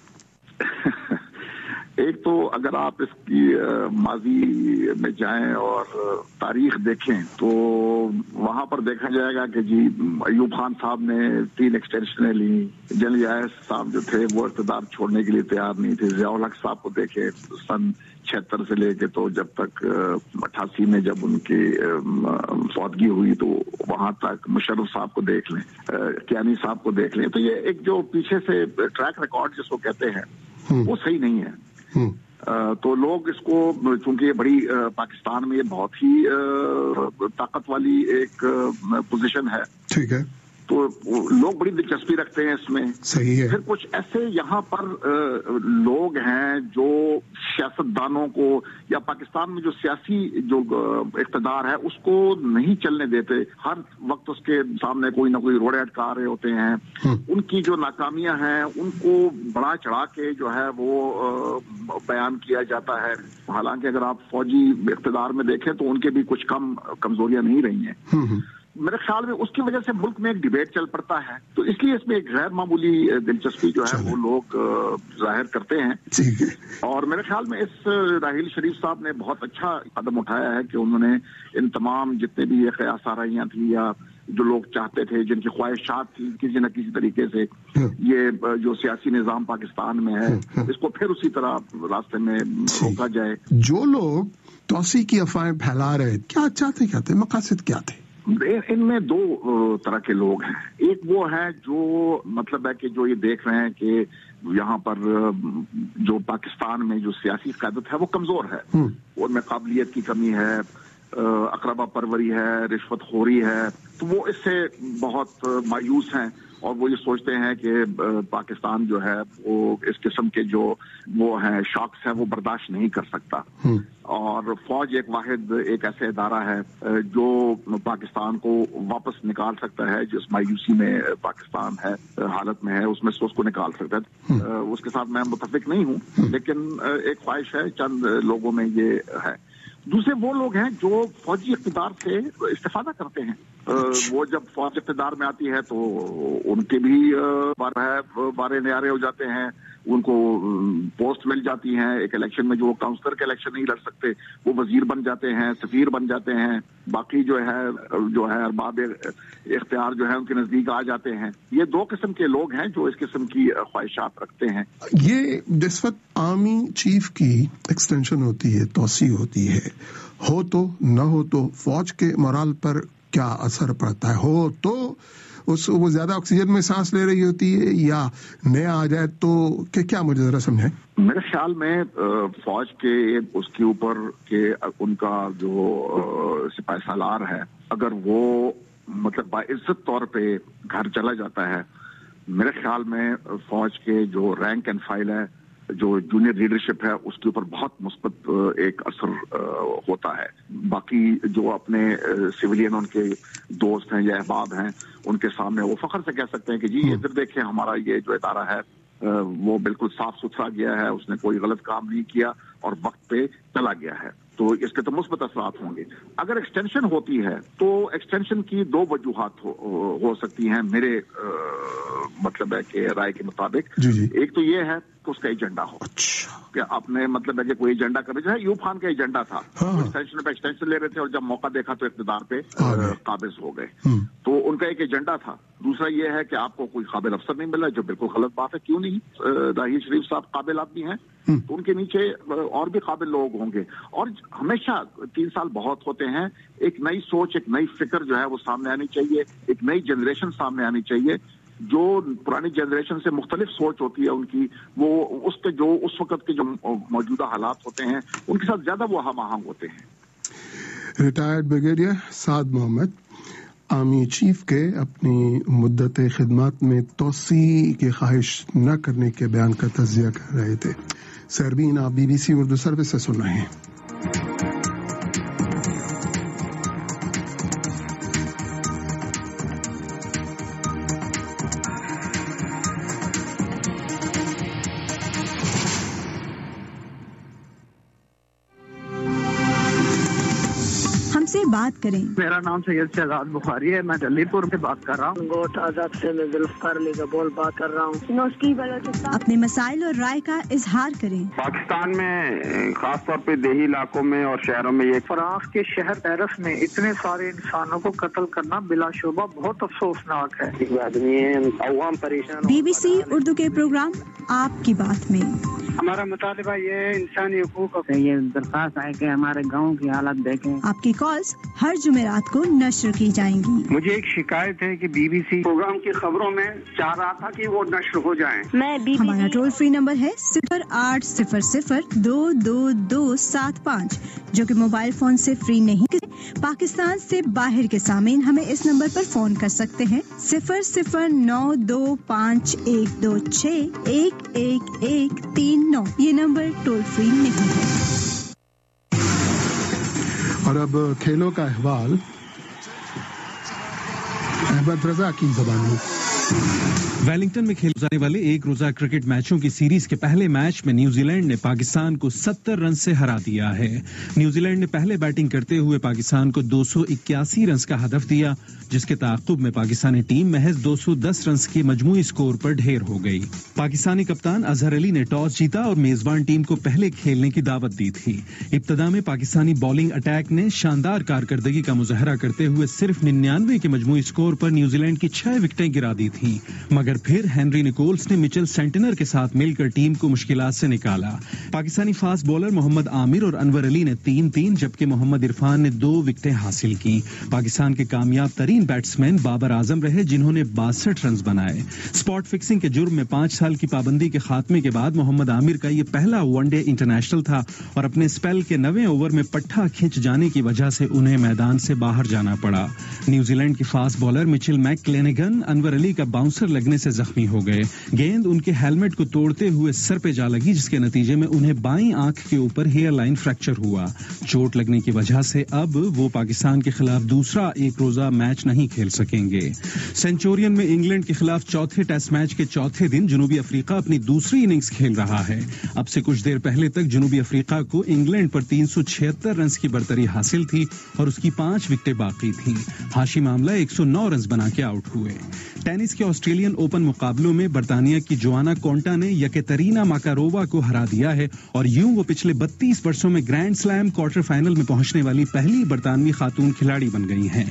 एक तो अगर आप इसकी माजी में जाएं और तारीख देखें तो वहां पर देखा जाएगा कि जी अयूब खान साहब ने 3 एक्सटेंशनें ली, जनरल यास साहब जो थे वो इक़्तिदार छोड़ने के लिए तैयार नहीं थे। ज़ियाउल हक साहब को देखें सन 76 से लेके तो जब तक 88 में जब उनकी फौतगी हुई तो वहां तक मुशर्रफ साहब को देख लें, कियानी साहब को देख लें, तो ये एक जो पीछे से ट्रैक रिकॉर्ड जिसको कहते हैं वो सही नहीं है। तो लोग इसको, चूंकि ये बड़ी पाकिस्तान में ये बहुत ही ताकत वाली एक पोजीशन है, ठीक है, तो लोग बड़ी दिलचस्पी रखते हैं इसमें। सही है। फिर कुछ ऐसे यहाँ पर लोग हैं जो सियासतदानों को या पाकिस्तान में जो सियासी जो इक़्तिदार है उसको नहीं चलने देते, हर वक्त उसके सामने कोई ना कोई रोड़े अटका रहे होते हैं। उनकी जो नाकामियां हैं उनको बढ़ा चढ़ा के जो है वो बयान किया जाता है। हालांकि अगर आप फौजी इक़्तिदार में देखें तो उनके भी कुछ कमजोरियां नहीं रही हैं। मेरे ख्याल में उसकी वजह से मुल्क में एक डिबेट चल पड़ता है, तो इसलिए इसमें एक गैर मामूली दिलचस्पी जो है वो लोग जाहिर करते हैं। और मेरे ख्याल में इस राहिल शरीफ साहब ने बहुत अच्छा कदम उठाया है कि उन्होंने इन तमाम जितने भी ये क़यास आराइयां थी या जो लोग चाहते थे, जिनकी ख्वाहिशात थी किसी न किसी तरीके से ये जो सियासी निज़ाम पाकिस्तान में है इसको फिर उसी तरह रास्ते में रोका जाए। जो लोग तौसी की अफवाहें फैला रहे, क्या चाहते, क्या थे, मकासद क्या थे? इनमें 2 तरह के लोग हैं। एक वो है जो मतलब है कि जो ये देख रहे हैं कि यहाँ पर जो पाकिस्तान में जो सियासी क़यादत है वो कमजोर है, उनमें काबिलियत की कमी है, अकरबा परवरी है, रिश्वतखोरी है, तो वो इससे बहुत मायूस हैं और वो ये सोचते हैं कि पाकिस्तान जो है वो इस किस्म के जो वो हैं शॉक्स हैं वो बर्दाश्त नहीं कर सकता। और फौज एक वाहिद एक ऐसे इदारा है जो पाकिस्तान को वापस निकाल सकता है, जिस मायूसी में पाकिस्तान है हालत में है उसमें से उसको निकाल सकता है। उसके साथ मैं मुतफिक नहीं हूँ, लेकिन एक ख्वाहिश है चंद लोगों में ये है। दूसरे वो लोग हैं जो फौजी इक़्तिदार से इस्तेफादा करते हैं। वो जब फौज इक़्तिदार में आती है तो उनके भी बारे न्यारे हो जाते हैं, उनको पोस्ट मिल जाती हैं। एक इलेक्शन में जो काउंसलर के इलेक्शन नहीं लड़ सकते वो वजीर बन जाते हैं, सफीर बन जाते हैं, बाकी जो है अरबाब इख्तियार जो है उनके नजदीक आ जाते हैं। ये 2 किस्म के लोग हैं जो इस किस्म की ख्वाहिशात रखते हैं। ये जिस वक्त आर्मी चीफ की एक्सटेंशन होती है, तोसी होती है, हो तो न हो तो फौज के मोराल पर क्या असर पड़ता है? हो तो वो ज्यादा ऑक्सीजन में सांस ले रही होती है या नया आ जाए तो क्या, मुझे जरा समझाएं। मेरे ख्याल में फौज के उसके ऊपर के उनका जो सिपाही सालार है, अगर वो मतलब बाइज्जत तौर पे घर चला जाता है, मेरे ख्याल में फौज के जो रैंक एंड फाइल है, जो जूनियर लीडरशिप है, उसके ऊपर बहुत मुस्बत एक असर होता है। बाकी जो अपने सिविलियन उनके दोस्त हैं या अहबाब हैं, उनके सामने वो फख्र से कह सकते हैं कि जी इधर देखें हमारा ये जो इदारा है वो बिल्कुल साफ सुथरा गया है, उसने कोई गलत काम नहीं किया और वक्त पे चला गया है। तो इसके तो मुस्बत असरात होंगे। अगर एक्सटेंशन होती है तो एक्सटेंशन की 2 वजूहात हो सकती हैं मेरे मतलब है कि राय के मुताबिक। एक तो ये है कि उसका एजेंडा हो, कि आपने मतलब है कि कोई एजेंडा कर रहे, यूब खान का एजेंडा था, एक्सटेंशन पे एक्सटेंशन ले रहे थे और जब मौका देखा तो इक़्तिदार पे काबिज हो गए, तो उनका एक एजेंडा था। दूसरा ये है कि आपको कोई काबिल अफसर नहीं मिला, जो बिल्कुल गलत बात है। क्यों नहीं? राहिल शरीफ साहब काबिल आदमी हैं, تو ان کے نیچے اور بھی قابل لوگ ہوں گے. اور ہمیشہ 3 سال بہت ہوتے ہیں. ایک نئی سوچ، ایک نئی فکر جو ہے وہ سامنے آنی چاہیے، ایک نئی جنریشن سامنے آنی چاہیے. جو پرانی جنریشن سے مختلف سوچ ہوتی ہے ان کی، وہ اس کے جو اس وقت کے جو موجودہ حالات ہوتے ہیں ان کے ساتھ زیادہ وہ ہم آہنگ ہوتے ہیں. Retired brigadier Saad Muhammad army chief کے اپنی مدت خدمات میں توسیع کی خواہش نہ کرنے کے بیان کا تجزیہ کر رہے تھے. سربین آپ BBC اردو سروس سے سن رہے ہیں. بات کریں. میرا نام سید شہزاد بخاری ہے، میں دلی پور سے بات کر رہا ہوں. گوٹ آزاد سے میں ذوالفقار علی کا بول بات کر رہا ہوں. اپنے مسائل اور رائے کا اظہار کریں. پاکستان میں خاص طور پہ دیہی علاقوں میں اور شہروں میں فرانس کے شہر پیرس میں اتنے سارے انسانوں کو قتل کرنا بلا شبہ بہت افسوسناک ہے. عوام پریشان. BBC اردو کے پروگرام آپ کی بات میں ہمارا مطالبہ یہ ہے انسانی حقوق کا. یہ درخواست ہے کہ ہمارے گاؤں کی حالت دیکھیں. آپ کی کالز ہر جمعرات کو نشر کی جائیں گی. مجھے ایک شکایت ہے کہ BBC پروگرام کی خبروں میں چاہ رہا تھا کہ وہ نشر ہو جائیں. ہمارا ٹول فری نمبر ہے 0800-2275 جو کہ موبائل فون سے فری نہیں. پاکستان سے باہر کے سامعین ہمیں اس نمبر پر فون کر سکتے ہیں 009251161139. یہ نمبر ٹول فری نہیں ہے. اور اب کھیلوں کا احوال احمد رضا کی زبانی. ویلنگٹن میں کھیلے جانے والے ایک روزہ کرکٹ میچوں کی سیریز کے پہلے میچ میں نیوزی لینڈ نے پاکستان کو 70 رن سے ہرا دیا ہے. نیوزی لینڈ نے پہلے بیٹنگ کرتے ہوئے پاکستان کو 281 رنز کا ہدف دیا، جس کے تعاقب میں پاکستانی ٹیم محض 210 رنز کے مجموعی سکور پر ڈھیر ہو گئی. پاکستانی کپتان اظہر علی نے ٹاس جیتا اور میزبان ٹیم کو پہلے کھیلنے کی دعوت دی تھی. ابتدا میں پاکستانی بالنگ اٹیک نے شاندار کارکردگی کا مظاہرہ کرتے ہوئے صرف 99 کے مجموعی سکور پر نیوزی لینڈ کی 6 وکٹیں گرا دی تھیں، مگر پھر ہنری نکولس نے مچل سینٹنر کے ساتھ مل کر ٹیم کو مشکلات سے نکالا. پاکستانی فاسٹ بولر محمد عامر اور انور علی نے 3-3 جبکہ محمد عرفان نے 2 وکٹیں حاصل کی. پاکستان کے کامیاب ترین بیٹسمین بابر اعظم رہے جنہوں نے 62 رنز بنائے. اسپاٹ فکسنگ کے جرم میں 5 سال کی پابندی کے خاتمے کے بعد محمد عامر کا یہ پہلا ون ڈے انٹرنیشنل تھا اور اپنے اسپیل کے 9ویں اوور میں پٹھا کھینچ جانے کی وجہ سے انہیں میدان سے باہر جانا پڑا. New Zealand fast bowler Mitchell McClenaghan Anwar Ali کا باؤنسر لگنے سے زخمی ہو گئے. گیند ان کے ہیلمٹ کو توڑتے ہوئے سر پہ جا لگی، جس کے نتیجے میں انہیں بائیں آنکھ کے اوپر ہیئر لائن فریکچر ہوا. چوٹ لگنے کی وجہ سے اب وہ پاکستان کے خلاف دوسرا ایک روزہ میچ نہیں کھیل سکیں گے. سینچورین میں انگلینڈ کے خلاف چوتھے ٹیسٹ میچ کے چوتھے دن جنوبی افریقہ اپنی دوسری اننگز کھیل رہا ہے. اب سے کچھ دیر پہلے تک جنوبی افریقہ کو انگلینڈ پر 376 رنز کی برتری حاصل تھی اور اس کی 5 وکٹیں باقی تھیں. ہاشم عاملہ 109 رنز بنا کے آؤٹ ہوئے. ٹینس کے آسٹریلین اوپن مقابلوں میں برطانیہ کی جوانا کونٹا نے یکترینا ماکارووا کو ہرا دیا ہے اور یوں وہ پچھلے 32 برسوں میں گرینڈ سلام کوارٹر فائنل میں پہنچنے والی پہلی برطانوی خاتون کھلاڑی بن گئی ہیں.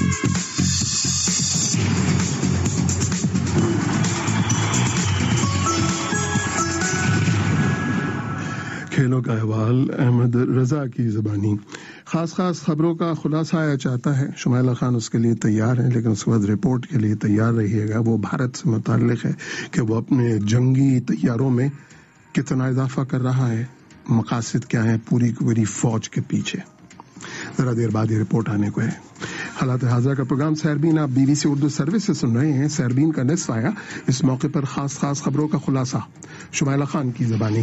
کھیلوں کا احوال احمد رضا کی زبانی. خاص خبروں کا خلاصہ آیا چاہتا ہے. شمائلہ خان اس کے لیے تیار ہیں، لیکن اس کے بعد رپورٹ کے لیے تیار رہیے گا. وہ بھارت سے متعلق ہے کہ وہ اپنے جنگی طیاروں میں کتنا اضافہ کر رہا ہے، مقاصد کیا ہیں پوری کی پوری فوج کے پیچھے. ذرا دیر بعد یہ رپورٹ آنے کو ہے. حالات حاضرہ کا پروگرام سیربین آپ BBC اردو سروس سے سن رہے ہیں. سیربین کا نصف آیا، اس موقع پر خاص خبروں کا خلاصہ شمائلہ خان کی زبانی.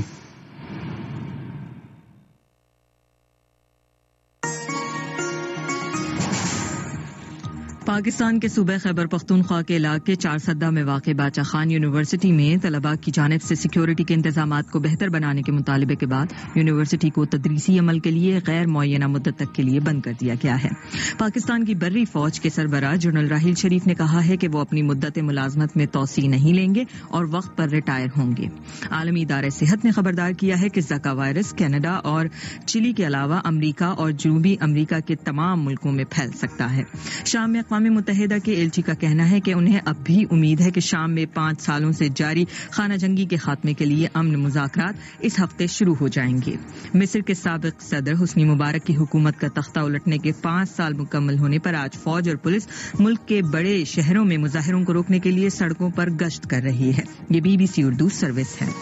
پاکستان کے صوبہ خیبر پختونخوا کے علاقے چارسدہ میں واقع باچا خان یونیورسٹی میں طلباء کی جانب سے سیکیورٹی کے انتظامات کو بہتر بنانے کے مطالبے کے بعد یونیورسٹی کو تدریسی عمل کے لیے غیر معینہ مدت تک کے لیے بند کر دیا گیا ہے. پاکستان کی بری فوج کے سربراہ جنرل راحیل شریف نے کہا ہے کہ وہ اپنی مدت ملازمت میں توسیع نہیں لیں گے اور وقت پر ریٹائر ہوں گے. عالمی ادارہ صحت نے خبردار کیا ہے کہ زکا وائرس کینیڈا اور چلی کے علاوہ امریکہ اور جنوبی امریکہ کے تمام ملکوں میں پھیل سکتا ہے. شام میں اقوام متحدہ کے ایلچی کا کہنا ہے کہ انہیں اب بھی امید ہے کہ شام میں 5 سالوں سے جاری خانہ جنگی کے خاتمے کے لیے امن مذاکرات اس ہفتے شروع ہو جائیں گے۔ مصر کے سابق صدر حسنی مبارک کی حکومت کا تختہ الٹنے کے 5 سال مکمل ہونے پر آج فوج اور پولیس ملک کے بڑے شہروں میں مظاہروں کو روکنے کے لیے سڑکوں پر گشت کر رہی ہے۔ یہ BBC اردو سروس ہے۔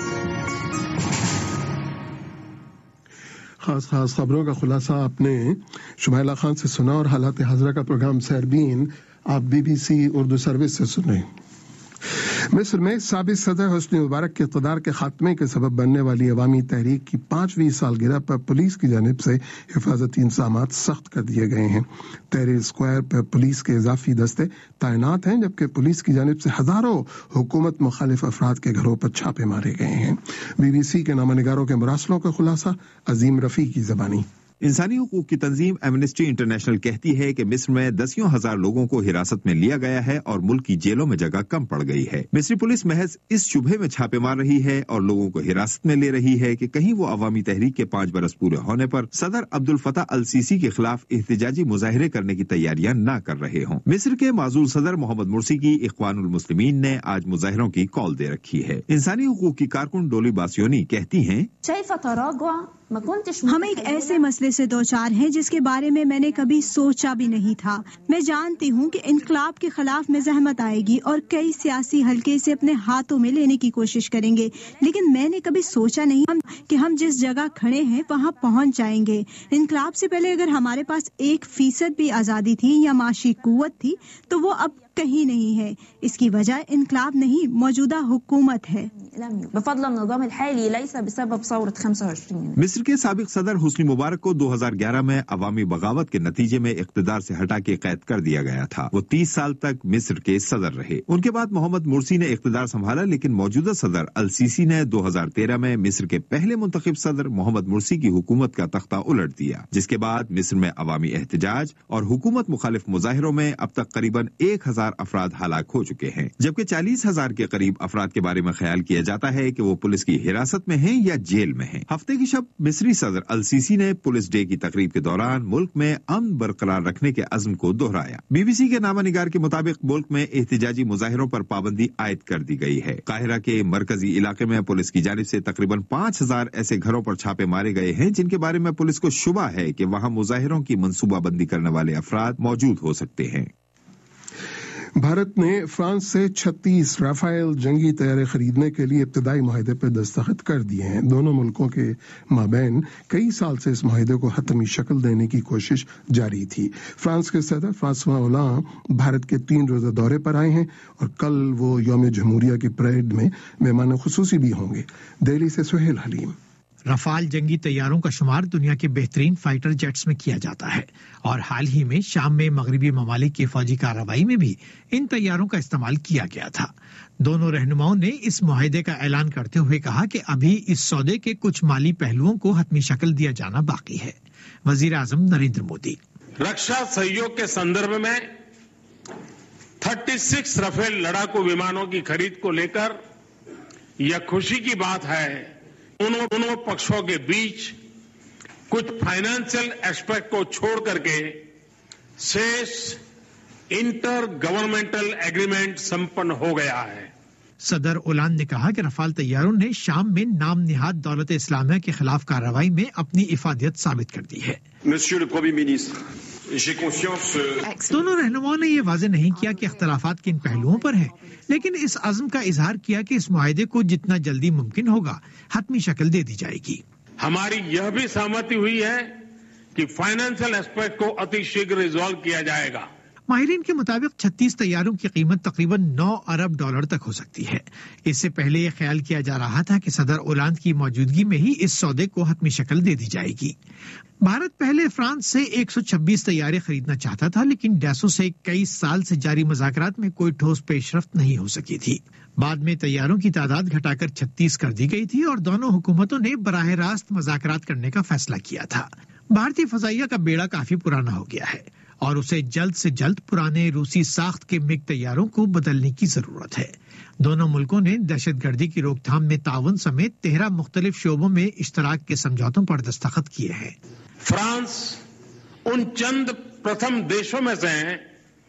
خاص خبروں کا خلاصہ آپ نے شمائلہ خان سے سنا اور حالات حاضرہ کا پروگرام سیربین آپ BBC اردو سروس سے سنیں۔ مصر میں سابق صدر حسنی مبارک کے اقتدار کے خاتمے کے سبب بننے والی عوامی تحریک کی 5ویں سالگرہ پر پولیس کی جانب سے حفاظتی انتظامات سخت کر دیے گئے ہیں۔ تحریر اسکوائر پر پولیس کے اضافی دستے تعینات ہیں، جبکہ پولیس کی جانب سے ہزاروں حکومت مخالف افراد کے گھروں پر چھاپے مارے گئے ہیں۔ BBC کے نامہ نگاروں کے مراسلوں کا خلاصہ عظیم رفیع کی زبانی۔ انسانی حقوق کی تنظیم ایمنسٹی انٹرنیشنل کہتی ہے کہ مصر میں 10,000 لوگوں کو حراست میں لیا گیا ہے اور ملک کی جیلوں میں جگہ کم پڑ گئی ہے۔ مصری پولیس محض اس شبہے میں چھاپے مار رہی ہے اور لوگوں کو حراست میں لے رہی ہے کہ کہیں وہ عوامی تحریک کے 5 برس پورے ہونے پر صدر عبد الفتاح السیسی کے خلاف احتجاجی مظاہرے کرنے کی تیاریاں نہ کر رہے ہوں۔ مصر کے معزول صدر محمد مرسی کی اخوان المسلمین نے آج مظاہروں کی کال دے رکھی ہے۔ انسانی حقوق کی کارکن ڈولی باسیونی کہتی ہیں، ہم ایک ایسے مسئلے سے دوچار ہیں جس کے بارے میں نے کبھی سوچا بھی نہیں تھا۔ میں جانتی ہوں کہ انقلاب کے خلاف مزاحمت آئے گی اور کئی سیاسی حلقے اسے اپنے ہاتھوں میں لینے کی کوشش کریں گے، لیکن میں نے کبھی سوچا نہیں کہ ہم جس جگہ کھڑے ہیں وہاں پہنچ جائیں گے۔ انقلاب سے پہلے اگر ہمارے پاس 1% بھی آزادی تھی یا معاشی قوت تھی تو وہ اب کہیں نہیں ہے۔ اس کی وجہ انقلاب نہیں، موجودہ حکومت ہے۔ مصر کے سابق صدر حسنی مبارک کو 2011 میں عوامی بغاوت کے نتیجے میں اقتدار سے ہٹا کے قید کر دیا گیا تھا۔ وہ 30 سال تک مصر کے صدر رہے۔ ان کے بعد محمد مرسی نے اقتدار سنبھالا، لیکن موجودہ صدر السیسی نے 2013 میں مصر کے پہلے منتخب صدر محمد مرسی کی حکومت کا تختہ الٹ دیا، جس کے بعد مصر میں عوامی احتجاج اور حکومت مخالف مظاہروں میں اب تک قریباً 1,000 افراد ہلاک ہو چکے ہیں، جبکہ 40,000 کے قریب افراد کے بارے میں خیال کیا جاتا ہے کہ وہ پولیس کی حراست میں ہیں یا جیل میں ہیں۔ ہفتے کی شب مصری صدر السیسی نے پولیس ڈے کی تقریب کے دوران ملک میں امن برقرار رکھنے کے عزم کو دہرایا۔ BBC کے نامہ نگار کے مطابق ملک میں احتجاجی مظاہروں پر پابندی عائد کر دی گئی ہے۔ قاہرہ کے مرکزی علاقے میں پولیس کی جانب سے تقریباً 5,000 ایسے گھروں پر چھاپے مارے گئے ہیں جن کے بارے میں پولیس کو شبہ ہے کہ وہاں مظاہروں کی منصوبہ بندی کرنے والے افراد موجود ہو سکتے ہیں۔ بھارت نے فرانس سے 36 رافائل جنگی طیارے خریدنے کے لیے ابتدائی معاہدے پر دستخط کر دیے ہیں۔ دونوں ملکوں کے مابین کئی سال سے اس معاہدے کو حتمی شکل دینے کی کوشش جاری تھی۔ فرانس کے صدر فرانسوا اولانڈ بھارت کے 3 روزہ دورے پر آئے ہیں اور کل وہ یوم جمہوریہ کی پریڈ میں مہمان خصوصی بھی ہوں گے۔ دہلی سے سہیل حلیم۔ رفال جنگی طیاروں کا شمار دنیا کے بہترین فائٹر جیٹس میں کیا جاتا ہے اور حال ہی میں شام میں مغربی ممالک کی فوجی کارروائی میں بھی ان طیاروں کا استعمال کیا گیا تھا۔ دونوں رہنماؤں نے اس معاہدے کا اعلان کرتے ہوئے کہا کہ ابھی اس سودے کے کچھ مالی پہلوؤں کو حتمی شکل دیا جانا باقی ہے۔ وزیر اعظم نریندر مودی رکشا سہیوگ کے سندربھ میں 36 رفیل لڑاکو ومانوں کی خرید کو لے کر یہ خوشی کی بات ہے دونوں پکشوں کے بیچ کچھ فائنینشیل ایسپیکٹ کو چھوڑ کر کے شیش انٹر گورنمنٹل ایگریمنٹ سمپن ہو گیا ہے۔ صدر اولانڈ نے کہا کہ رفال طیاروں نے شام میں نام نہاد دولت اسلامیہ کے خلاف کارروائی میں اپنی افادیت ثابت کر دی ہے۔ دونوں رہنماؤں نے یہ واضح نہیں کیا کہ اختلافات کن پہلوؤں پر ہیں، لیکن اس عزم کا اظہار کیا کہ اس معاہدے کو جتنا جلدی ممکن ہوگا حتمی شکل دے دی جائے گی۔ ہماری یہ بھی سہمتی ہوئی ہے کہ فائنینشیل ایسپیکٹ کو اتی شیغر ریزالو کیا جائے گا۔ ماہرین کے مطابق 36 طیاروں کی قیمت تقریباً $9 ارب تک ہو سکتی ہے۔ اس سے پہلے یہ خیال کیا جا رہا تھا کہ صدر اولانڈ کی موجودگی میں ہی اس سودے کو حتمی شکل دے دی جائے گی۔ بھارت پہلے فرانس سے 126 طیارے خریدنا چاہتا تھا، لیکن ڈیسو سے کئی سال سے جاری مذاکرات میں کوئی ٹھوس پیش رفت نہیں ہو سکی تھی۔ بعد میں طیاروں کی تعداد گھٹا کر 36 کر دی گئی تھی اور دونوں حکومتوں نے براہ راست مذاکرات کرنے کا فیصلہ کیا تھا۔ بھارتی فضائیہ کا بیڑا کافی پرانا ہو گیا ہے اور اسے جلد سے جلد پرانے روسی ساخت کے MiG طیاروں کو بدلنے کی ضرورت ہے۔ دونوں ملکوں نے دہشت گردی کی روک تھام میں تعاون سمیت 13 مختلف شعبوں میں اشتراک کے سمجھوتوں پر دستخط کیے ہیں۔ فرانس ان چند پرتھم دیشوں میں سے ہیں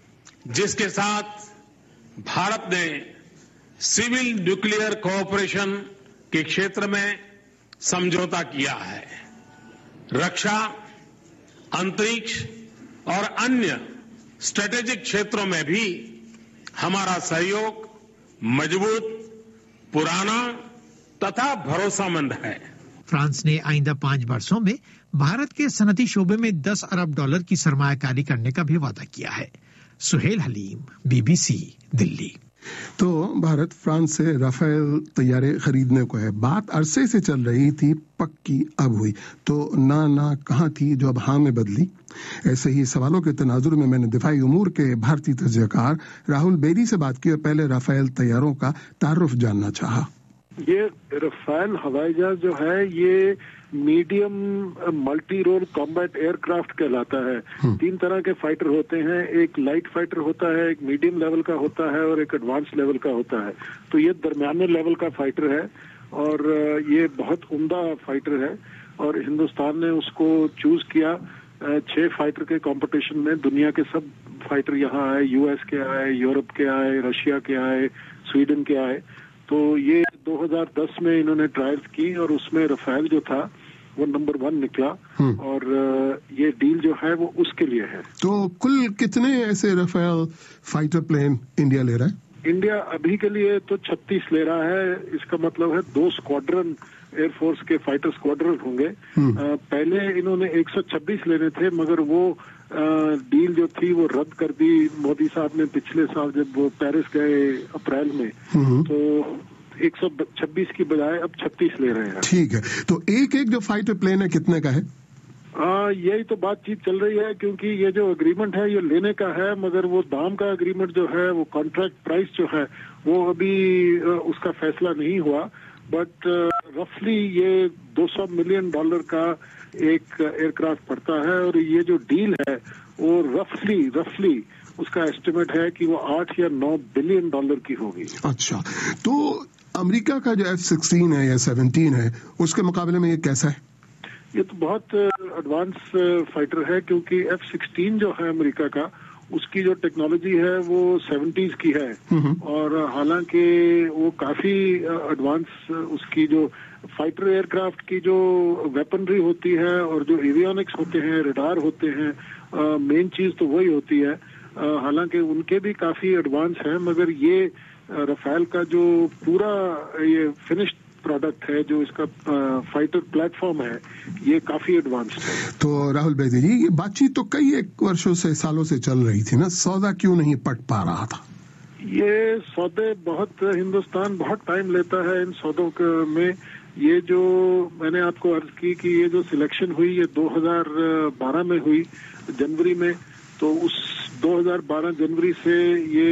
जिसके साथ भारत ने सिविल न्यूक्लियर कोऑपरेशन के क्षेत्र में समझौता किया है। रक्षा, अंतरिक्ष और अन्य स्ट्रेटेजिक क्षेत्रों में भी हमारा सहयोग मजबूत, पुराना तथा भरोसेमंद है। फ्रांस ने आइंदा 5 वर्षों में भारत के सनती शोबे में $10 अरब की सरमायाकारी करने का भी वादा किया है। सुहेल हलीम, BBC, दिल्ली। तो भारत फ्रांस से राफेल तैयारे खरीदने को है, बात अरसे से चल रही थी, पक्की अब हुई, तो ना कहाँ थी जो अब हाँ में बदली। ऐसे ही सवालों के तनाजुर में मैंने दिफाई उमूर के भारतीय तजज़ियाकार राहुल बेदी से बात की और पहले राफेल तैयारों का तारुफ जानना चाहा। ये राफेल हवाई जहाज जो है ये medium multi role combat aircraft कहलाता है। 3 तरह के फाइटर होते हैं, एक लाइट फाइटर होता है, एक मीडियम लेवल का होता है और एक एडवांस लेवल का होता है। तो ये दरमियाने लेवल का फाइटर है और ये बहुत उम्दा फाइटर है और हिंदुस्तान ने उसको चूज किया 6 फाइटर के कंपटीशन में। दुनिया के सब फाइटर यहाँ आए, US के आए, यूरोप के आए, रशिया के आए, स्वीडन के आए। तो ये 2010 में इन्होंने ट्रायल्स की और उसमें राफेल जो था वो नंबर 1 निकला और ये डील जो है वो उसके लिए है। तो कुल कितने ऐसे राफेल फाइटर प्लेन इंडिया ले रहा है? इंडिया अभी के लिए तो 36 ले रहा है। इसका मतलब है 2 स्क्वाड्रन एयरफोर्स के फाइटर स्क्वाड्रन होंगे। पहले इन्होंने 126 लेने थे मगर वो डील जो थी वो रद्द कर दी मोदी साहब ने पिछले साल जब वो पेरिस गए अप्रैल में। तो 126 की बजाय अब 36 ले रहे हैं। ठीक है, तो एक जो फाइटर प्लेन है कितने का है? यही तो बातचीत चल रही है क्योंकि ये जो एग्रीमेंट है ये लेने का है मगर वो दाम का एग्रीमेंट जो है वो कॉन्ट्रैक्ट प्राइस जो है वो अभी उसका फैसला नहीं हुआ। बट रफली ये $200 मिलियन का एक एयरक्राफ्ट पड़ता है और ये जो डील है वो रफली उसका एस्टिमेट है कि वो $8 या $9 बिलियन की होगी। अच्छा, तो अमेरिका का जो F-16 है या 17 है उसके मुकाबले में ये कैसा है? ये तो बहुत एडवांस फाइटर है क्योंकि F-16 जो है अमेरिका का उसकी जो टेक्नोलॉजी है वो 70s की है और हालांकि वो काफी एडवांस उसकी जो फाइटर एयरक्राफ्ट की जो वेपनरी होती है और जो एवियोनिक्स होते हैं, रडार होते हैं, मेन चीज तो वही होती है। हालांकि उनके भी काफी एडवांस है मगर ये राफेल का जो पूरा ये फिनिश्ड प्रोडक्ट है जो इसका फाइटर प्लेटफॉर्म है ये काफी एडवांस्ड है। तो राहुल बेदी जी, ये बातचीत तो कई एक वर्षों से सालों से चल रही थी ना, सौदा क्यों नहीं पट पा रहा था? ये सौदे हिंदुस्तान बहुत टाइम लेता है इन सौदों में। ये जो मैंने आपको अर्ज की कि ये जो सिलेक्शन हुई ये 2012 में हुई जनवरी में, तो उस 2012 जनवरी से ये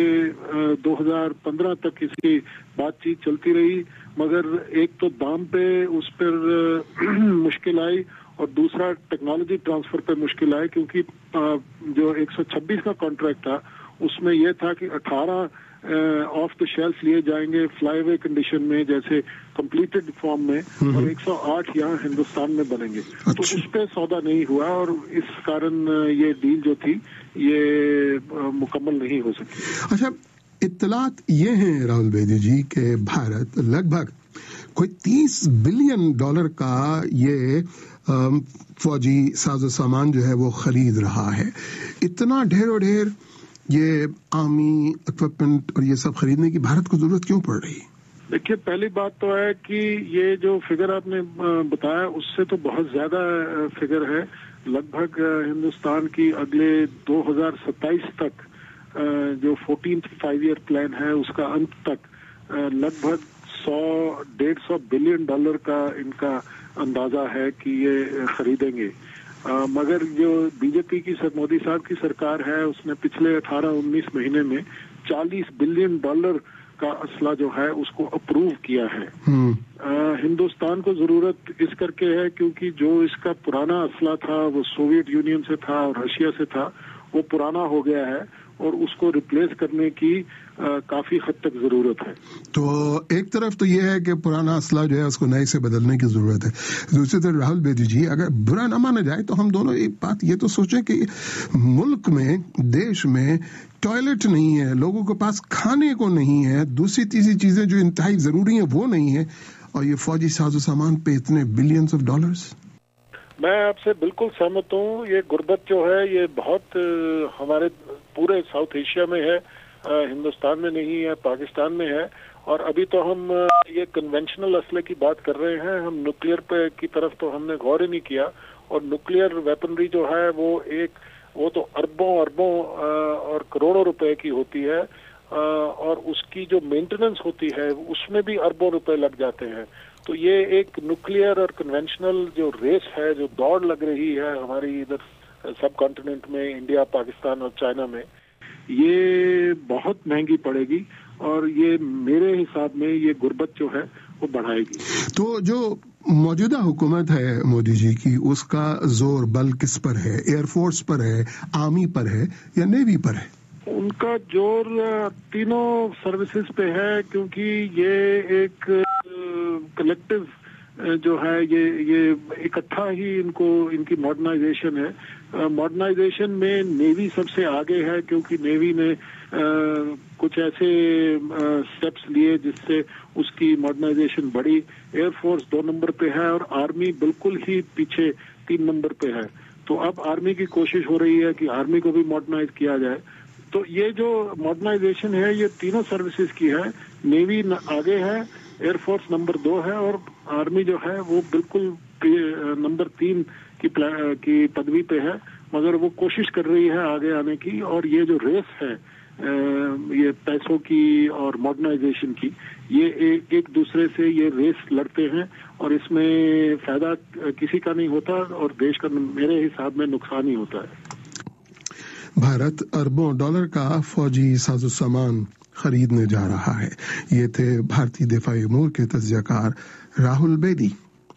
2015 तक इसकी बातचीत चलती रही मगर एक तो दाम पे उस पर मुश्किल आई और दूसरा टेक्नोलॉजी ट्रांसफर पे मुश्किल आई क्योंकि जो 126 का कॉन्ट्रैक्ट था उसमें यह था कि 18 ऑफ द शेल्फ लिए जाएंगे फ्लाईवे कंडीशन में जैसे कंप्लीटेड फॉर्म में और 108 यहाँ हिंदुस्तान में बनेंगे। तो उस पर सौदा नहीं हुआ और इस कारण ये डील जो थी ये मुकम्मल नहीं हो सकी। अच्छा, इत्तलात ये हैं राहुल बेदी जी के भारत लगभग कोई $30 बिलियन का ये फौजी साजो सामान जो है वो खरीद रहा है। इतना ढेर ये आर्मी इक्विपमेंट और ये सब खरीदने की भारत को जरूरत क्यों पड़ रही? देखिए, पहली बात तो है कि ये जो फिगर आपने बताया उससे तो बहुत ज्यादा फिगर है। लगभग हिंदुस्तान की अगले 2027 तक जो 14th 5-year प्लान है उसका अंत तक लगभग $100-150 बिलियन का इनका अंदाजा है कि ये खरीदेंगे। मगर जो बीजेपी की मोदी साहब की सरकार है उसने पिछले 18-19 महीने में $40 बिलियन का असला जो है उसको अप्रूव किया है। हिंदुस्तान को जरूरत इस करके है क्योंकि जो इसका पुराना असला था वो सोवियत यूनियन से था और रशिया से था وہ پرانا ہو گیا ہے اور اس کو ریپلیس کرنے کی کافی حد تک ضرورت ہے. تو ایک طرف تو یہ ہے کہ پرانا اسلحہ جو ہے اس کو نئے سے بدلنے کی ضرورت ہے. دوسری طرف راہل بیدی جی، اگر برا نہ مانا جائے تو ہم دونوں ایک بات یہ تو سوچیں کہ ملک میں، دیش میں ٹوائلٹ نہیں ہے، لوگوں کے پاس کھانے کو نہیں ہے، دوسری تیسری چیزیں جو انتہائی ضروری ہیں وہ نہیں ہے، اور یہ فوجی ساز و سامان پہ اتنے بلینز آف ڈالرز. میں آپ سے بالکل سہمت ہوں. یہ غربت جو ہے یہ بہت ہمارے پورے ساؤتھ ایشیا میں ہے، ہندوستان میں نہیں ہے، پاکستان میں ہے. اور ابھی تو ہم یہ کنونشنل اسلحے کی بات کر رہے ہیں، ہم نیوکلیئر پہ کی طرف تو ہم نے غور ہی نہیں کیا. اور نیوکلیئر ویپنری جو ہے وہ تو اربوں اور کروڑوں روپے کی ہوتی ہے، اور اس کی جو مینٹیننس ہوتی ہے اس میں بھی اربوں روپے لگ جاتے ہیں. تو یہ ایک نیوکلیئر اور کنونشنل جو ریس ہے، جو دوڑ لگ رہی ہے ہماری ادھر سب کانٹیننٹ میں، انڈیا، پاکستان اور چائنا میں، یہ بہت مہنگی پڑے گی اور یہ میرے حساب میں یہ غربت جو ہے وہ بڑھائے گی. تو جو موجودہ حکومت ہے مودی جی کی، اس کا زور بل کس پر ہے؟ ایئر فورس پر ہے، آرمی پر ہے یا نیوی پر ہے؟ ان کا زور تینوں سروسز پہ ہے، کیونکہ یہ ایک کلیکٹیو جو ہے یہ اکٹھا ہی ان کی ماڈرنائزیشن ہے. ماڈرنائزیشن میں نیوی سب سے آگے ہے، کیونکہ نیوی نے کچھ ایسے سٹیپس لیے جس سے اس کی ماڈرنائزیشن بڑھی. ایئر فورس 2 نمبر پہ ہے اور آرمی بالکل ہی پیچھے 3 نمبر پہ ہے. تو اب آرمی کی کوشش ہو رہی ہے کہ آرمی کو بھی ماڈرنائز کیا جائے. تو یہ جو ماڈرنائزیشن ہے یہ تینوں سروسز کی ہے. نیوی آگے ہے، ایئر فورس نمبر 2 ہے، اور آرمی جو ہے وہ بالکل نمبر 3 کی پدوی پہ ہے. مگر وہ کوشش کر رہی ہے آگے آنے کی. اور یہ جو ریس ہے یہ پیسوں کی اور ماڈرنائزیشن کی، یہ ایک دوسرے سے یہ ریس لڑتے ہیں، اور اس میں فائدہ کسی کا نہیں ہوتا اور دیش کا میرے حساب میں نقصان ہی ہوتا ہے. بھارت اربوں ڈالر کا فوجی ساز و سامان خریدنے جا رہا ہے. یہ تھے بھارتی دفاعی امور کے تجزیہ کار راہل بیدی.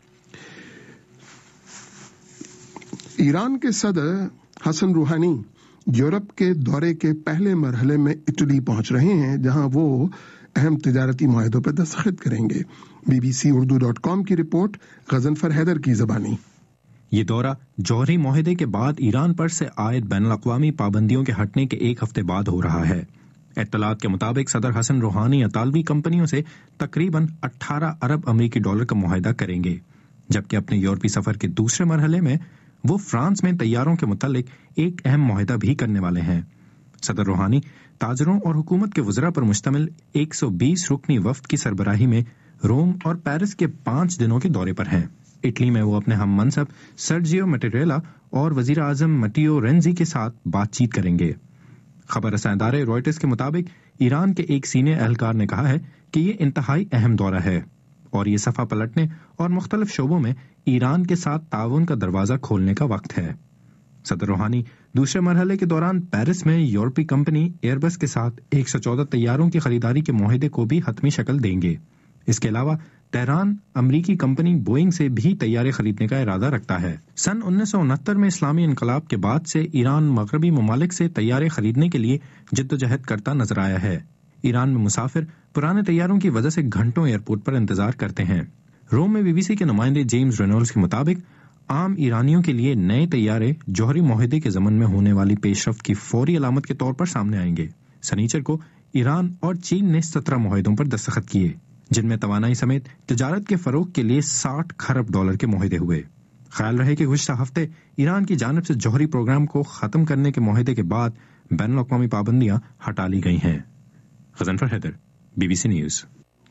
ایران کے صدر حسن روحانی یورپ کے دورے کے پہلے مرحلے میں اٹلی پہنچ رہے ہیں، جہاں وہ اہم تجارتی معاہدوں پر دستخط کریں گے. BBC-Urdu.com کی رپورٹ، غضنفر حیدر کی زبانی. یہ دورہ جوہری معاہدے کے بعد ایران پر سے عائد بین الاقوامی پابندیوں کے ہٹنے کے 1 ہفتے بعد ہو رہا ہے. اطلاعات کے مطابق صدر حسن روحانی اطالوی کمپنیوں سے تقریباً 18 ارب امریکی ڈالر کا معاہدہ کریں گے، جبکہ اپنے یورپی سفر کے دوسرے مرحلے میں وہ فرانس میں طیاروں کے متعلق ایک اہم معاہدہ بھی کرنے والے ہیں. صدر روحانی تاجروں اور حکومت کے وزراء پر مشتمل 120 رکنی وفد کی سربراہی میں روم اور پیرس کے 5 دنوں کے دورے پر ہیں. اٹلی میں وہ اپنے ہم منصب سرجیو مٹیریلا اور وزیر اعظم مٹیو رینزی کے ساتھ بات چیت کریں گے. خبر رساں ادارے رائٹرز کے مطابق ایران کے ایک سینئر اہلکار نے کہا ہے کہ یہ انتہائی اہم دورہ ہے اور یہ صفحہ پلٹنے اور مختلف شعبوں میں ایران کے ساتھ تعاون کا دروازہ کھولنے کا وقت ہے. صدر روحانی دوسرے مرحلے کے دوران پیرس میں یورپی کمپنی ایئر بس کے ساتھ 114 طیاروں کی خریداری کے معاہدے کو بھی حتمی شکل دیں گے. اس کے علاوہ تہران امریکی کمپنی بوئنگ سے بھی طیارے خریدنے کا ارادہ رکھتا ہے. سن 1969 میں اسلامی انقلاب کے بعد سے ایران مغربی ممالک سے طیارے خریدنے کے لیے جدوجہد کرتا نظر آیا ہے. ایران میں مسافر پرانے طیاروں کی وجہ سے گھنٹوں ایئرپورٹ پر انتظار کرتے ہیں. روم میں BBC کے نمائندے جیمز رینولز کے مطابق عام ایرانیوں کے لیے نئے طیارے جوہری معاہدے کے ضمن میں ہونے والی پیش رفت کی فوری علامت کے طور پر سامنے آئیں گے. سنیچر کو ایران اور چین نے 17 معاہدوں پر دستخط کیے، جن میں توانائی سمیت تجارت کے فروغ کے لیے 60 خرب ڈالر کے معاہدے ہوئے. خیال رہے کہ گزشتہ ہفتے ایران کی جانب سے جوہری پروگرام کو ختم کرنے کے معاہدے کے بعد بین الاقوامی پابندیاں ہٹا لی گئی ہیں. Ghazanfar Haider, BBC news.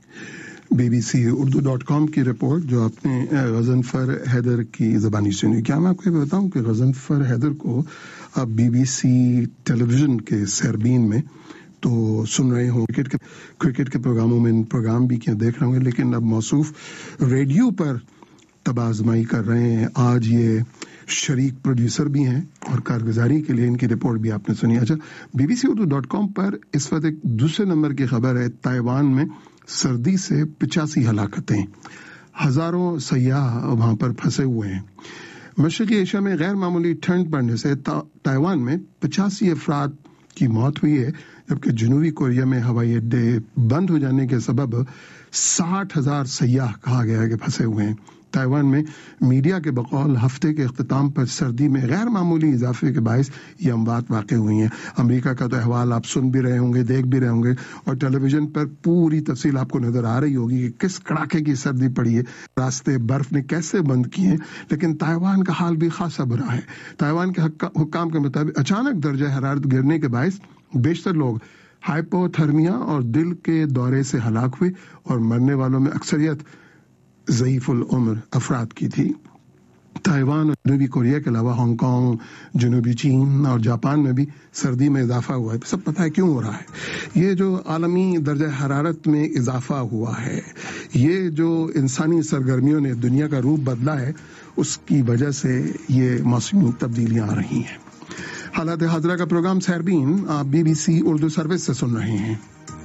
BBC-Urdu.com کی رپورٹ جو آپ نے غضنفر حیدر کی زبانی سنی. کیا میں آپ کو بتاؤں کہ غضنفر حیدر کو اب BBC ٹیلی ویژن کے سیربین میں تو سن رہے ہوں، کرکٹ کے پروگراموں میں پروگرام بھی کیا دیکھ رہے ہوں گے، لیکن اب موصوف ریڈیو پر تب آزمائی کر رہے ہیں. آج یہ شریک پروڈیوسر بھی ہیں اور کارگزاری کے لیے ان کی رپورٹ بھی آپ نے سنی. اچھا، BBC-Urdu.com پر اس وقت ایک دوسرے نمبر کی خبر ہے. تائیوان میں سردی سے 85 ہلاکتیں، ہزاروں سیاح وہاں پر پھنسے ہوئے ہیں. مشرقی ایشیا میں غیر معمولی ٹھنڈ پڑنے سے تائیوان میں 85 افراد کی موت ہوئی ہے، جبکہ جنوبی کوریا میں ہوائی اڈے بند ہو جانے کے سبب 60,000 سیاح کہا گیا ہے کہ پھنسے ہوئے ہیں۔ تائیوان میں میڈیا کے بقول ہفتے کے اختتام پر سردی میں غیر معمولی اضافے کے باعث یہ اموات واقع ہوئی ہیں۔ امریکہ کا تو احوال آپ سن بھی رہے ہوں گے، دیکھ بھی رہے ہوں گے، اور ٹیلی ویژن پر پوری تفصیل آپ کو نظر آ رہی ہوگی کہ کس کڑاکے کی سردی پڑی ہے، راستے برف نے کیسے بند کیے ہیں۔ لیکن تائیوان کا حال بھی خاصا برا ہے۔ تائیوان کے حکام کے مطابق اچانک درجہ حرارت گرنے کے باعث بیشتر لوگ ہائپو تھرمیا اور دل کے دورے سے ہلاک ہوئے، اور مرنے والوں میں اکثریت ضعیف العمر افراد کی تھی۔ تائیوان اور جنوبی کوریا کے علاوہ ہانگ کانگ، جنوبی چین اور جاپان میں بھی سردی میں اضافہ ہوا ہے۔ سب پتہ ہے کیوں ہو رہا ہے۔ یہ جو عالمی درجہ حرارت میں اضافہ ہوا ہے، یہ جو انسانی سرگرمیوں نے دنیا کا روپ بدلا ہے، اس کی وجہ سے یہ موسمی تبدیلیاں آ رہی ہیں۔ حالات حاضرہ کا پروگرام سیربین آپ BBC اردو سروس سے سن رہے ہیں۔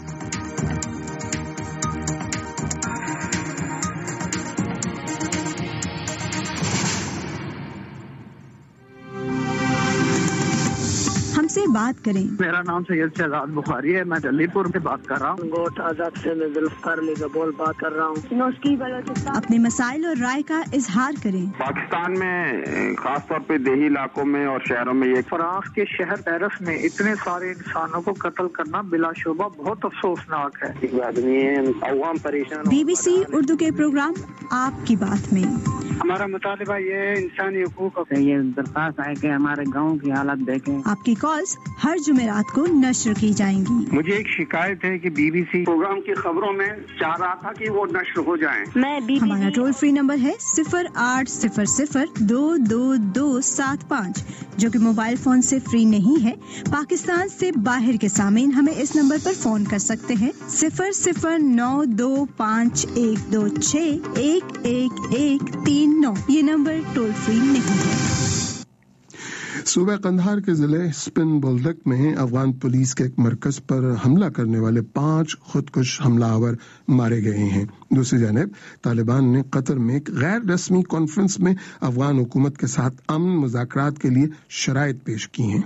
بات کریں۔ میرا نام سید شہزاد بخاری ہے، میں دلی پور سے بات کر رہا ہوں۔ گوٹ آزاد سے میں ذوالفقار علی گبول بات کر رہا ہوں۔ اپنے مسائل اور رائے کا اظہار کریں۔ پاکستان میں خاص طور پہ دیہی علاقوں میں اور شہروں میں یہ فرانس کے شہر پیرس میں اتنے سارے انسانوں کو قتل کرنا بلا شبہ بہت افسوسناک ہے۔ عوام پریشان۔ BBC اردو کے پروگرام آپ کی بات میں ہمارا مطالبہ یہ ہے انسانی حقوق کا، یہ درخواست ہے کہ ہمارے گاؤں کی حالت دیکھیں۔ آپ کی کالز ہر جمعرات کو نشر کی جائیں گی۔ مجھے ایک شکایت ہے کہ BBC پروگرام کی خبروں میں چاہ رہا تھا کہ وہ نشر ہو جائیں۔ ہمارا ٹول فری نمبر ہے 0800-222-75 جو کہ موبائل فون سے فری نہیں ہے۔ پاکستان سے باہر کے سامعین ہمیں اس نمبر پر فون کر سکتے ہیں 009251161139۔ یہ نمبر ٹول فری نہیں ہے۔ صوبہ قندھار کے ضلع اسپن بولدک میں افغان پولیس کے ایک مرکز پر حملہ کرنے والے 5 خودکش حملہ آور مارے گئے ہیں۔ دوسری جانب طالبان نے قطر میں ایک غیر رسمی کانفرنس میں افغان حکومت کے ساتھ امن مذاکرات کے لیے شرائط پیش کی ہیں۔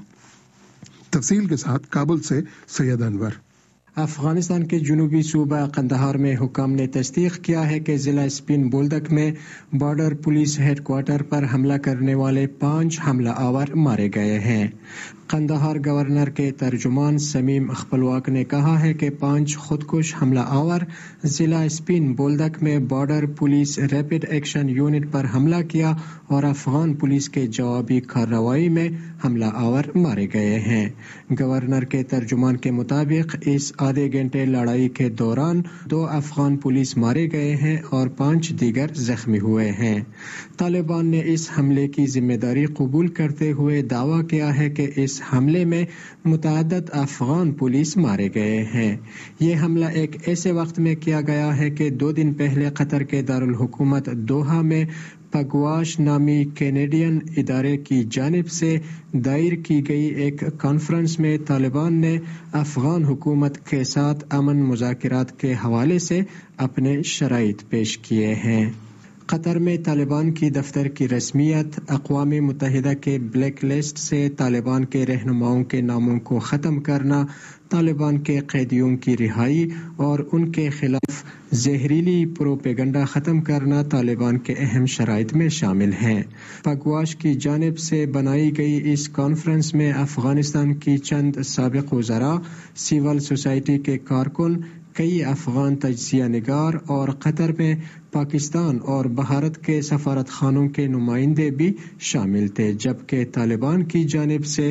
تفصیل کے ساتھ کابل سے سید انور۔ افغانستان کے جنوبی صوبہ قندھار میں حکام نے تصدیق کیا ہے کہ ضلع اسپن بولدک میں بارڈر پولیس ہیڈ کوارٹر پر حملہ کرنے والے 5 حملہ آور مارے گئے ہیں۔ قندھار گورنر کے ترجمان سمیم اخپلواک نے کہا ہے کہ 5 خودکش حملہ آور ضلع اسپن بولدک میں border police rapid action unit پر حملہ کیا اور افغان پولیس کے جوابی کارروائی میں حملہ آور مارے گئے ہیں۔ گورنر کے ترجمان کے مطابق اس آدھے گھنٹے لڑائی کے دوران 2 افغان پولیس مارے گئے ہیں اور 5 دیگر زخمی ہوئے ہیں۔ طالبان نے اس حملے کی ذمہ داری قبول کرتے ہوئے دعویٰ کیا ہے کہ اس حملے میں متعدد افغان پولیس مارے گئے ہیں۔ یہ حملہ ایک ایسے وقت میں کیا گیا ہے کہ 2 دن پہلے قطر کے دارالحکومت دوحہ میں پگواش نامی کینیڈین ادارے کی جانب سے دائر کی گئی ایک کانفرنس میں طالبان نے افغان حکومت کے ساتھ امن مذاکرات کے حوالے سے اپنے شرائط پیش کیے ہیں۔ قطر میں طالبان کی دفتر کی رسمیت، اقوام متحدہ کے بلیک لسٹ سے طالبان کے رہنماؤں کے ناموں کو ختم کرنا، طالبان کے قیدیوں کی رہائی اور ان کے خلاف زہریلی پروپیگنڈا ختم کرنا طالبان کے اہم شرائط میں شامل ہیں۔ پگواش کی جانب سے بنائی گئی اس کانفرنس میں افغانستان کی چند سابق وزراء، سول سوسائٹی کے کارکن، کئی افغان تجزیہ نگار اور قطر میں پاکستان اور بھارت کے سفارت خانوں کے نمائندے بھی شامل تھے، جبکہ طالبان کی جانب سے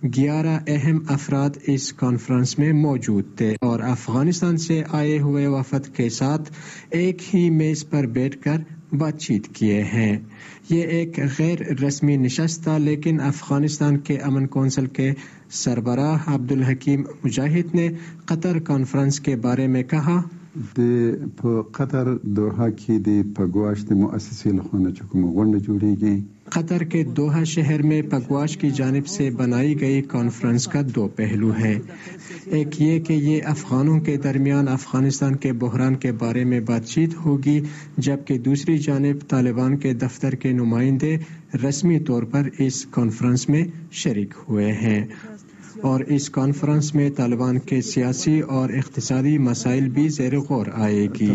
11 اہم افراد اس کانفرنس میں موجود تھے اور افغانستان سے آئے ہوئے وفد کے ساتھ ایک ہی میز پر بیٹھ کر بات چیت کیے ہیں۔ یہ ایک غیر رسمی نشست تھا، لیکن افغانستان کے امن کونسل کے سربراہ عبدالحکیم مجاہد نے قطر کانفرنس کے بارے میں کہا: په قطر دوحه کې د پګواش د مؤسسې له خوا نه چې کومه غونډه جوړیږي قطر کے دوحہ شہر میں پگواش کی جانب سے بنائی گئی کانفرنس کا دو پہلو ہے. ایک یہ کہ یہ افغانوں کے درمیان افغانستان کے بحران کے بارے میں بات چیت ہوگی، جبکہ دوسری جانب طالبان کے دفتر کے نمائندے رسمی طور پر اس کانفرنس میں شریک ہوئے ہیں، اور اس کانفرنس میں طالبان کے سیاسی اور اقتصادی مسائل بھی زیر غور آئے گی.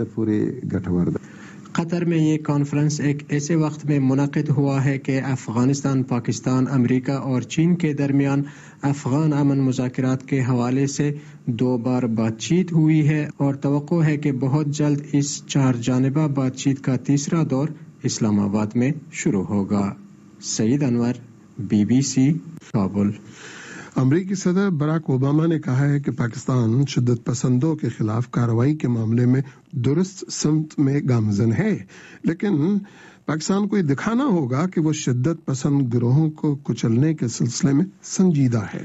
قطر میں یہ کانفرنس ایک ایسے وقت میں منعقد ہوا ہے کہ افغانستان، پاکستان، امریکہ اور چین کے درمیان افغان امن مذاکرات کے حوالے سے 2 بار بات چیت ہوئی ہے، اور توقع ہے کہ بہت جلد اس 4 جانبہ بات چیت کا تیسرا دور اسلام آباد میں شروع ہوگا. سعید انور، BBC، کابل. امریکی صدر براک اوباما نے کہا ہے کہ پاکستان شدت پسندوں کے خلاف کارروائی کے معاملے میں درست سمت میں گامزن ہے، لیکن پاکستان کو یہ دکھانا ہوگا کہ وہ شدت پسند گروہوں کو کچلنے کے سلسلے میں سنجیدہ ہے.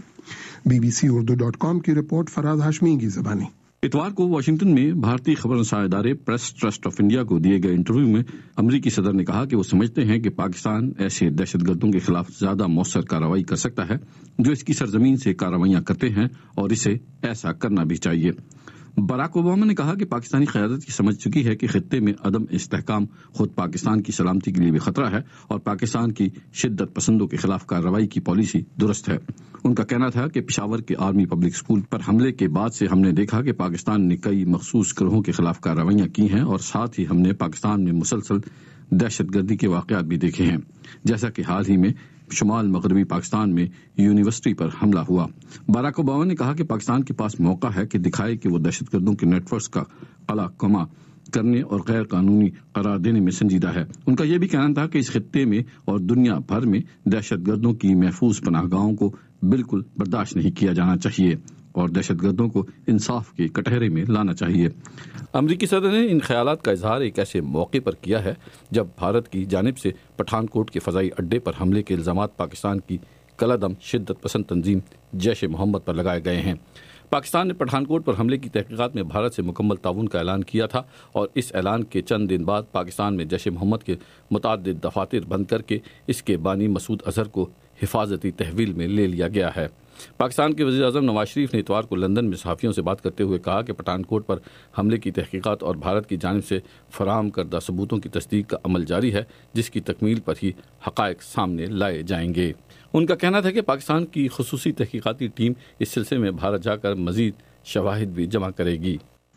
BBC-Urdu.com کی رپورٹ، فراز ہاشمی کی زبانی. اتوار کو واشنگٹن میں بھارتی خبر رساں ادارے پریس ٹرسٹ آف انڈیا کو دیے گئے انٹرویو میں امریکی صدر نے کہا کہ وہ سمجھتے ہیں کہ پاکستان ایسے دہشت گردوں کے خلاف زیادہ مؤثر کارروائی کر سکتا ہے جو اس کی سرزمین سے کارروائیاں کرتے ہیں، اور اسے ایسا کرنا بھی چاہیے. براک اوباما نے کہا کہ پاکستانی قیادت کی سمجھ چکی ہے کہ خطے میں عدم استحکام خود پاکستان کی سلامتی کے لیے بھی خطرہ ہے، اور پاکستان کی شدت پسندوں کے خلاف کارروائی کی پالیسی درست ہے. ان کا کہنا تھا کہ پشاور کے آرمی پبلک اسکول پر حملے کے بعد سے ہم نے دیکھا کہ پاکستان نے کئی مخصوص گروہوں کے خلاف کارروائیاں کی ہیں، اور ساتھ ہی ہم نے پاکستان میں مسلسل دہشت گردی کے واقعات بھی دیکھے ہیں، جیسا کہ حال ہی میں شمال مغربی پاکستان میں یونیورسٹی پر حملہ ہوا. باراک اوباما نے کہا کہ پاکستان کے پاس موقع ہے کہ دکھائے کہ وہ دہشت گردوں کے نیٹ ورکس کا قلع کما کرنے اور غیر قانونی قرار دینے میں سنجیدہ ہے. ان کا یہ بھی کہنا تھا کہ اس خطے میں اور دنیا بھر میں دہشت گردوں کی محفوظ پناہ گاہوں کو بالکل برداشت نہیں کیا جانا چاہیے، اور دہشت گردوں کو انصاف کے کٹہرے میں لانا چاہیے. امریکی صدر نے ان خیالات کا اظہار ایک ایسے موقع پر کیا ہے جب بھارت کی جانب سے پٹھان کوٹ کے فضائی اڈے پر حملے کے الزامات پاکستان کی کالعدم شدت پسند تنظیم جیش محمد پر لگائے گئے ہیں. پاکستان نے پٹھان کوٹ پر حملے کی تحقیقات میں بھارت سے مکمل تعاون کا اعلان کیا تھا، اور اس اعلان کے چند دن بعد پاکستان میں جیش محمد کے متعدد دفاتر بند کر کے اس کے بانی مسعود اظہر کو حفاظتی تحویل میں لے لیا گیا ہے. پاکستان کے وزیر اعظم نواز شریف نے اتوار کو لندن میں صحافیوں سے بات کرتے ہوئے کہا کہ پٹھان کوٹ پر حملے کی تحقیقات اور بھارت کی جانب سے فراہم کردہ ثبوتوں کی تصدیق کا عمل جاری ہے، جس کی تکمیل پر ہی حقائق سامنے لائے جائیں گے. ان کا کہنا تھا کہ پاکستان کی خصوصی تحقیقاتی ٹیم اس سلسلے میں بھارت جا کر مزید شواہد بھی جمع کرے گی.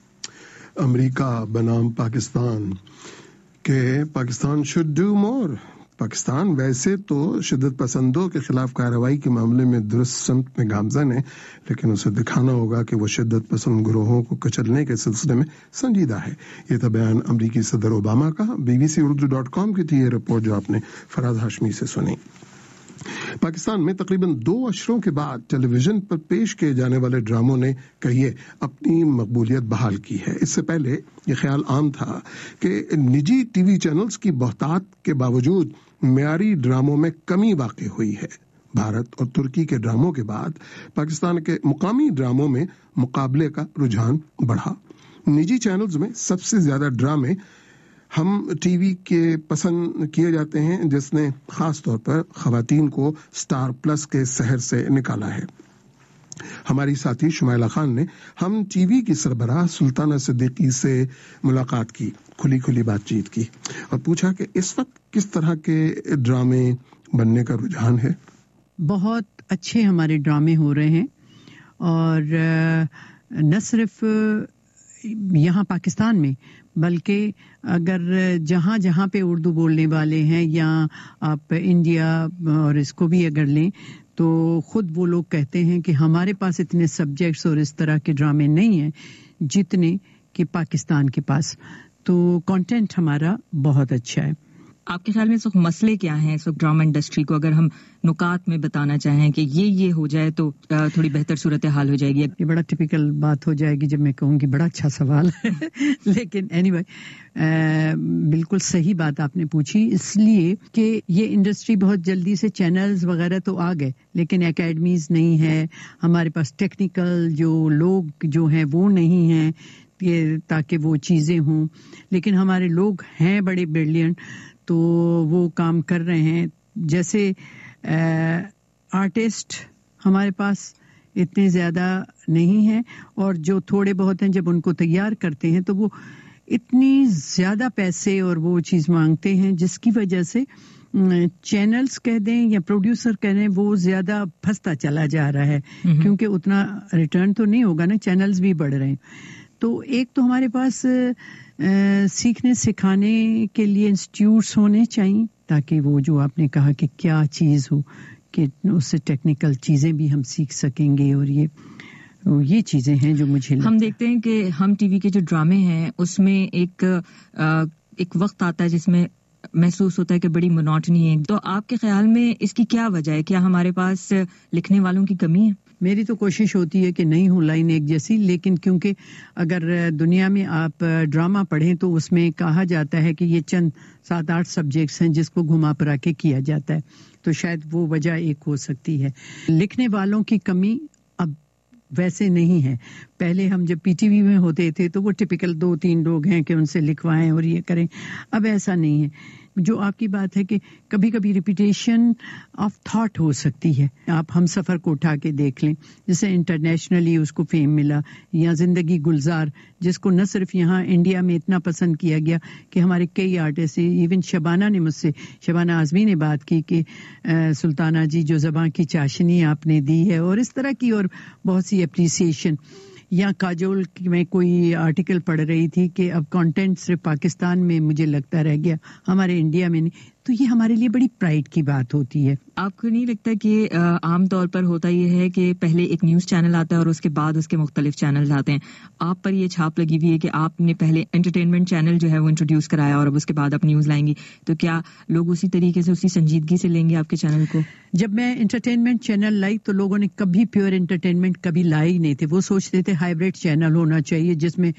امریکہ بنام پاکستان کہ Pakistan should do more. Pakistan ویسے تو شدت پسندوں کے خلاف کارروائی کے معاملے میں درست سمت میں گامزن ہے، لیکن اسے دکھانا ہوگا کہ وہ شدت پسند گروہوں کو کچلنے کے سلسلے میں سنجیدہ ہے. یہ تھا بیان امریکی صدر اوباما کا. BBC-Urdu.com کی تھی یہ رپورٹ جو آپ نے فراز ہاشمی سے سنی. پاکستان میں تقریباً 2 عشروں کے بعد ٹیلی ویژن پر پیش کیے جانے والے ڈراموں نے کہیے اپنی مقبولیت بحال کی ہے. اس سے پہلے یہ خیال عام تھا کہ نجی ٹی وی چینلز کی بہتات کے باوجود معیاری ڈراموں میں کمی واقع ہوئی ہے. بھارت اور ترکی کے ڈراموں کے بعد پاکستان کے مقامی ڈراموں میں مقابلے کا رجحان بڑھا. نجی چینلز میں سب سے زیادہ ڈرامے ہم ٹی وی کے پسند کیے جاتے ہیں، جس نے خاص طور پر خواتین کو سٹار پلس کے سحر سے نکالا ہے. ہماری ساتھی شمائلہ خان نے ہم ٹی وی کی سربراہ سلطانہ صدیقی سے ملاقات کی، کھلی بات چیت کی، اور پوچھا کہ اس وقت کس طرح کے ڈرامے بننے کا رجحان ہے. بہت اچھے ہمارے ڈرامے ہو رہے ہیں، اور نہ صرف یہاں پاکستان میں بلکہ اگر جہاں جہاں پہ اردو بولنے والے ہیں، یا آپ انڈیا اور اس کو بھی اگر لیں تو خود وہ لوگ کہتے ہیں کہ ہمارے پاس اتنے سبجیکٹس اور اس طرح کے ڈرامے نہیں ہیں جتنے کہ پاکستان کے پاس. تو کنٹینٹ ہمارا بہت اچھا ہے. آپ کے خیال میں اس وقت مسئلے کیا ہیں اس وقت ڈرامہ انڈسٹری کو، اگر ہم نکات میں بتانا چاہیں کہ یہ ہو جائے تو تھوڑی بہتر صورتحال ہو جائے گی؟ یہ بڑا ٹپیکل بات ہو جائے گی جب میں کہوں گی بڑا اچھا سوال ہے لیکن اینی وے بالکل صحیح بات آپ نے پوچھی، اس لیے کہ یہ انڈسٹری بہت جلدی سے چینلز وغیرہ تو آ گئے لیکن اکیڈمیز نہیں ہے، ہمارے پاس ٹیکنیکل جو لوگ جو ہیں وہ نہیں ہیں تاکہ وہ چیزیں ہوں، لیکن ہمارے لوگ ہیں بڑے بریلینٹ. تو وہ کام کر رہے ہیں. جیسے آرٹسٹ ہمارے پاس اتنے زیادہ نہیں ہیں, اور جو تھوڑے بہت ہیں جب ان کو تیار کرتے ہیں تو وہ اتنی زیادہ پیسے اور وہ چیز مانگتے ہیں, جس کی وجہ سے چینلز کہہ دیں یا پروڈیوسر کہہ دیں وہ زیادہ پھنستا چلا جا رہا ہے, کیونکہ اتنا ریٹرن تو نہیں ہوگا نا, چینلز بھی بڑھ رہے ہیں. تو ایک تو ہمارے پاس سیکھنے سکھانے کے لیے انسٹیٹیوٹس ہونے چاہیے, تاکہ وہ جو آپ نے کہا کہ کیا چیز ہو کہ اس سے ٹیکنیکل چیزیں بھی ہم سیکھ سکیں گے. اور یہ چیزیں ہیں جو مجھے ہم دیکھتے ہیں کہ ہم ٹی وی کے جو ڈرامے ہیں اس میں ایک وقت آتا ہے جس میں محسوس ہوتا ہے کہ بڑی مونوٹنی ہے. تو آپ کے خیال میں اس کی کیا وجہ ہے؟ کیا ہمارے پاس لکھنے والوں کی کمی ہے؟ میری تو کوشش ہوتی ہے کہ نہیں ہو لائن ایک جیسی, لیکن کیونکہ اگر دنیا میں آپ ڈرامہ پڑھیں تو اس میں کہا جاتا ہے کہ یہ چند 7-8 سبجیکٹس ہیں جس کو گھما پھرا کے کیا جاتا ہے, تو شاید وہ وجہ ایک ہو سکتی ہے. لکھنے والوں کی کمی اب ویسے نہیں ہے. پہلے ہم جب پی ٹی وی میں ہوتے تھے تو وہ ٹپیکل 2-3 لوگ ہیں کہ ان سے لکھوائیں اور یہ کریں. اب ایسا نہیں ہے. جو آپ کی بات ہے کہ کبھی کبھی ریپیٹیشن آف تھاٹ ہو سکتی ہے. آپ ہم سفر کو اٹھا کے دیکھ لیں, جسے انٹرنیشنلی اس کو فیم ملا, یا زندگی گلزار جس کو نہ صرف یہاں انڈیا میں اتنا پسند کیا گیا کہ ہمارے کئی آرٹسٹ, ایون شبانہ اعظمی نے بات کی کہ سلطانہ جی جو زباں کی چاشنی آپ نے دی ہے, اور اس طرح کی اور بہت سی اپریسیشن. یا کاجول میں کوئی آرٹیکل پڑھ رہی تھی کہ اب کانٹینٹ صرف پاکستان میں مجھے لگتا رہ گیا, ہمارے انڈیا میں نہیں. تو یہ ہمارے لیے بڑی پرائڈ کی بات ہوتی ہے. آپ کو نہیں لگتا کہ عام طور پر ہوتا یہ ہے کہ پہلے ایک نیوز چینل آتا ہے اور اس کے بعد اس کے مختلف چینلز آتے ہیں؟ آپ پر یہ چھاپ لگی ہوئی ہے کہ آپ نے پہلے انٹرٹینمنٹ چینل جو ہے وہ انٹروڈیوس کرایا اور اب اس کے بعد آپ نیوز لائیں گی, تو کیا لوگ اسی طریقے سے اسی سنجیدگی سے لیں گے آپ کے چینل کو؟ جب میں انٹرٹینمنٹ چینل لائی تو لوگوں نے کبھی پیور انٹرٹینمنٹ کبھی لائی ہی نہیں تھے. وہ سوچتے تھے ہائبرڈ چینل ہونا چاہیے جس میں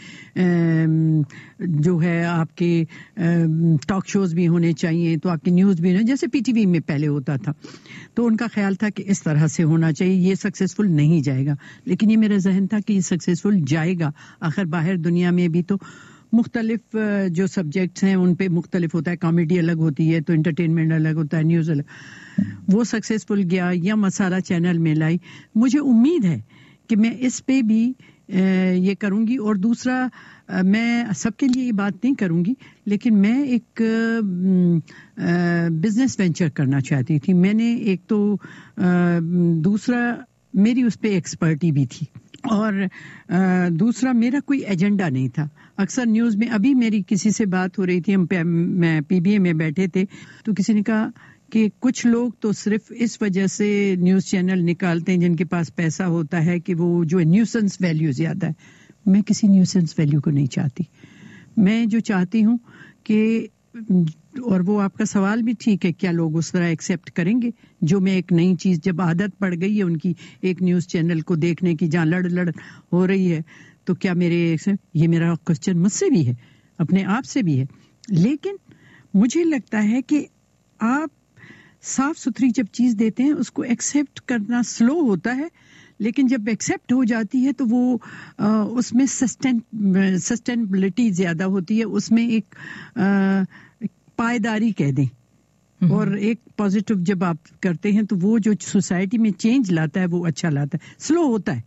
جو ہے آپ کے ٹاک شوز بھی ہونے چاہیے, تو آپ کی نیوز بھی ہونا, جیسے پی ٹی وی میں پہلے ہوتا تھا. تو ان کا خیال تھا کہ اس طرح سے ہونا چاہیے. یہ سکسیسفل نہیں جائے گا, لیکن یہ میرا ذہن تھا کہ یہ سکسیسفل جائے گا. آخر باہر دنیا میں بھی تو مختلف جو سبجیکٹس ہیں ان پہ مختلف ہوتا ہے. کامیڈی الگ ہوتی ہے تو انٹرٹینمنٹ الگ ہوتا ہے, نیوز الگ. وہ سکسیسفل گیا یا مسالہ چینل میں لائی. مجھے امید ہے کہ میں اس پہ بھی یہ کروں گی. اور دوسرا, میں سب کے لیے یہ بات نہیں کروں گی, لیکن میں ایک بزنس وینچر کرنا چاہتی تھی. میں نے ایک تو دوسرا میری اس پہ ایکسپرٹی بھی تھی, اور دوسرا میرا کوئی ایجنڈا نہیں تھا. اکثر نیوز میں ابھی میری کسی سے بات ہو رہی تھی, میں پی بی اے میں بیٹھے تھے, تو کسی نے کہا کہ کچھ لوگ تو صرف اس وجہ سے نیوز چینل نکالتے ہیں جن کے پاس پیسہ ہوتا ہے کہ وہ جو نیوسنس ویلیو زیادہ ہے. میں کسی نیوسنس ویلیو کو نہیں چاہتی. میں جو چاہتی ہوں کہ, اور وہ آپ کا سوال بھی ٹھیک ہے, کیا لوگ اس طرح ایکسیپٹ کریں گے جو میں ایک نئی چیز, جب عادت پڑ گئی ہے ان کی ایک نیوز چینل کو دیکھنے کی جہاں لڑ ہو رہی ہے, تو کیا یہ میرا کوسچن مجھ سے بھی ہے, اپنے آپ سے بھی ہے. لیکن مجھے لگتا ہے کہ آپ صاف ستھری جب چیز دیتے ہیں اس کو ایکسیپٹ کرنا سلو ہوتا ہے, لیکن جب ایکسیپٹ ہو جاتی ہے تو وہ اس میں سسٹینبلٹی زیادہ ہوتی ہے, اس میں ایک پائیداری کہہ دیں, اور ایک پازیٹیو جب آپ کرتے ہیں تو وہ جو سوسائٹی میں چینج لاتا ہے وہ اچھا لاتا ہے. سلو ہوتا ہے.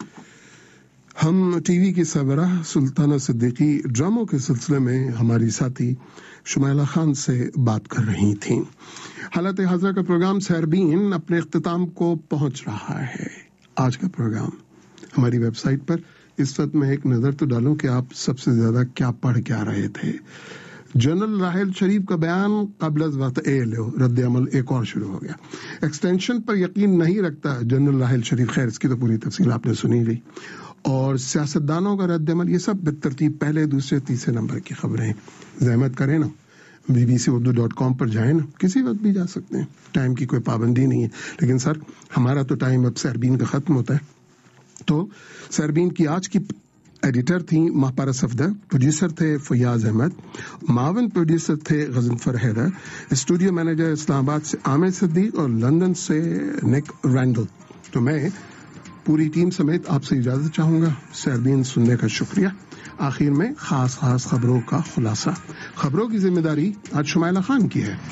ہم ٹی وی کی سربراہ سلطانہ صدیقی ڈراموں کے سلسلے میں ہماری ساتھی شمائلہ خان سے بات کر رہی تھیں. حالت حاضرہ کا پروگرام سیربین اپنے اختتام کو پہنچ رہا ہے. آج کا پروگرام ہماری ویب سائٹ پر اس وقت میں ایک نظر تو ڈالوں کہ آپ سب سے زیادہ کیا پڑھ کے آ رہے تھے. جنرل راحیل شریف کا بیان قبل از وقت رد عمل ایک اور شروع ہو گیا. ایکسٹینشن پر یقین نہیں رکھتا جنرل راحیل شریف. خیر, اس کی تو پوری تفصیل آپ نے سنی لی. اور سیاستدانوں کا رد عمل, یہ سب بالترتیب پہلے, دوسرے, تیسرے نمبر کی خبریں. زحمت کریں نا, bbc.com پر جائیں نا, کسی وقت بھی جا سکتے ہیں, ٹائم کی کوئی پابندی نہیں ہے. لیکن سر, ہمارا تو ٹائم اب سیربین کا ختم ہوتا ہے. تو سیربین کی آج کی ایڈیٹر تھیں ماہپارہ صفدر, پروڈیوسر تھے فیاض احمد, معاون پروڈیوسر تھے Ghazanfar Haider, studio manager Islamabad سے عامر صدیق اور لندن سے نک رینڈل. تو میں پوری ٹیم سمیت آپ سے اجازت چاہوں گا. سیربین سننے کا شکریہ. آخر میں خاص خبروں کا خلاصہ. خبروں کی ذمہ داری آج شمائلہ خان کی ہے.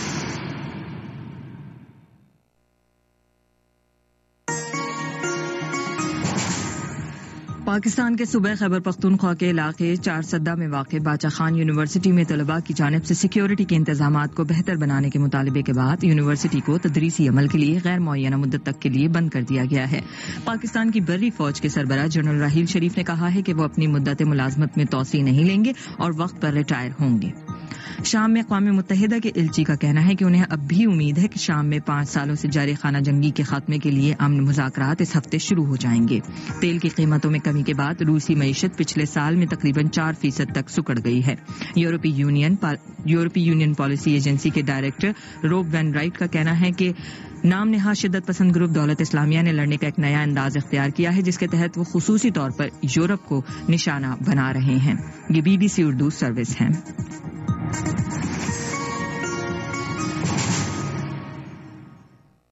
پاکستان کے صوبہ خیبر پختونخوا کے علاقے چارسدہ میں واقع باچا خان یونیورسٹی میں طلباء کی جانب سے سیکیورٹی کے انتظامات کو بہتر بنانے کے مطالبے کے بعد یونیورسٹی کو تدریسی عمل کے لیے غیر معینہ مدت تک کے لیے بند کر دیا گیا ہے. پاکستان کی بری فوج کے سربراہ جنرل راحیل شریف نے کہا ہے کہ وہ اپنی مدت ملازمت میں توسیع نہیں لیں گے اور وقت پر ریٹائر ہوں گے. شام میں اقوام متحدہ کے ایلچی کا کہنا ہے کہ انہیں اب بھی امید ہے کہ شام میں 5 سالوں سے جاری خانہ جنگی کے خاتمے کے لیے امن مذاکرات اس ہفتے شروع ہو جائیں گے. تیل کی قیمتوں میں کمی کے بعد روسی معیشت پچھلے سال میں تقریباً 4% تک سکڑ گئی ہے. یورپی یونین پالیسی ایجنسی کے ڈائریکٹر روب وین رائٹ کا کہنا ہے کہ نام نہاد شدت پسند گروپ دولت اسلامیہ نے لڑنے کا ایک نیا انداز اختیار کیا ہے جس کے تحت وہ خصوصی طور پر یورپ کو نشانہ بنا رہے ہیں. یہ BBC اردو سروس ہے.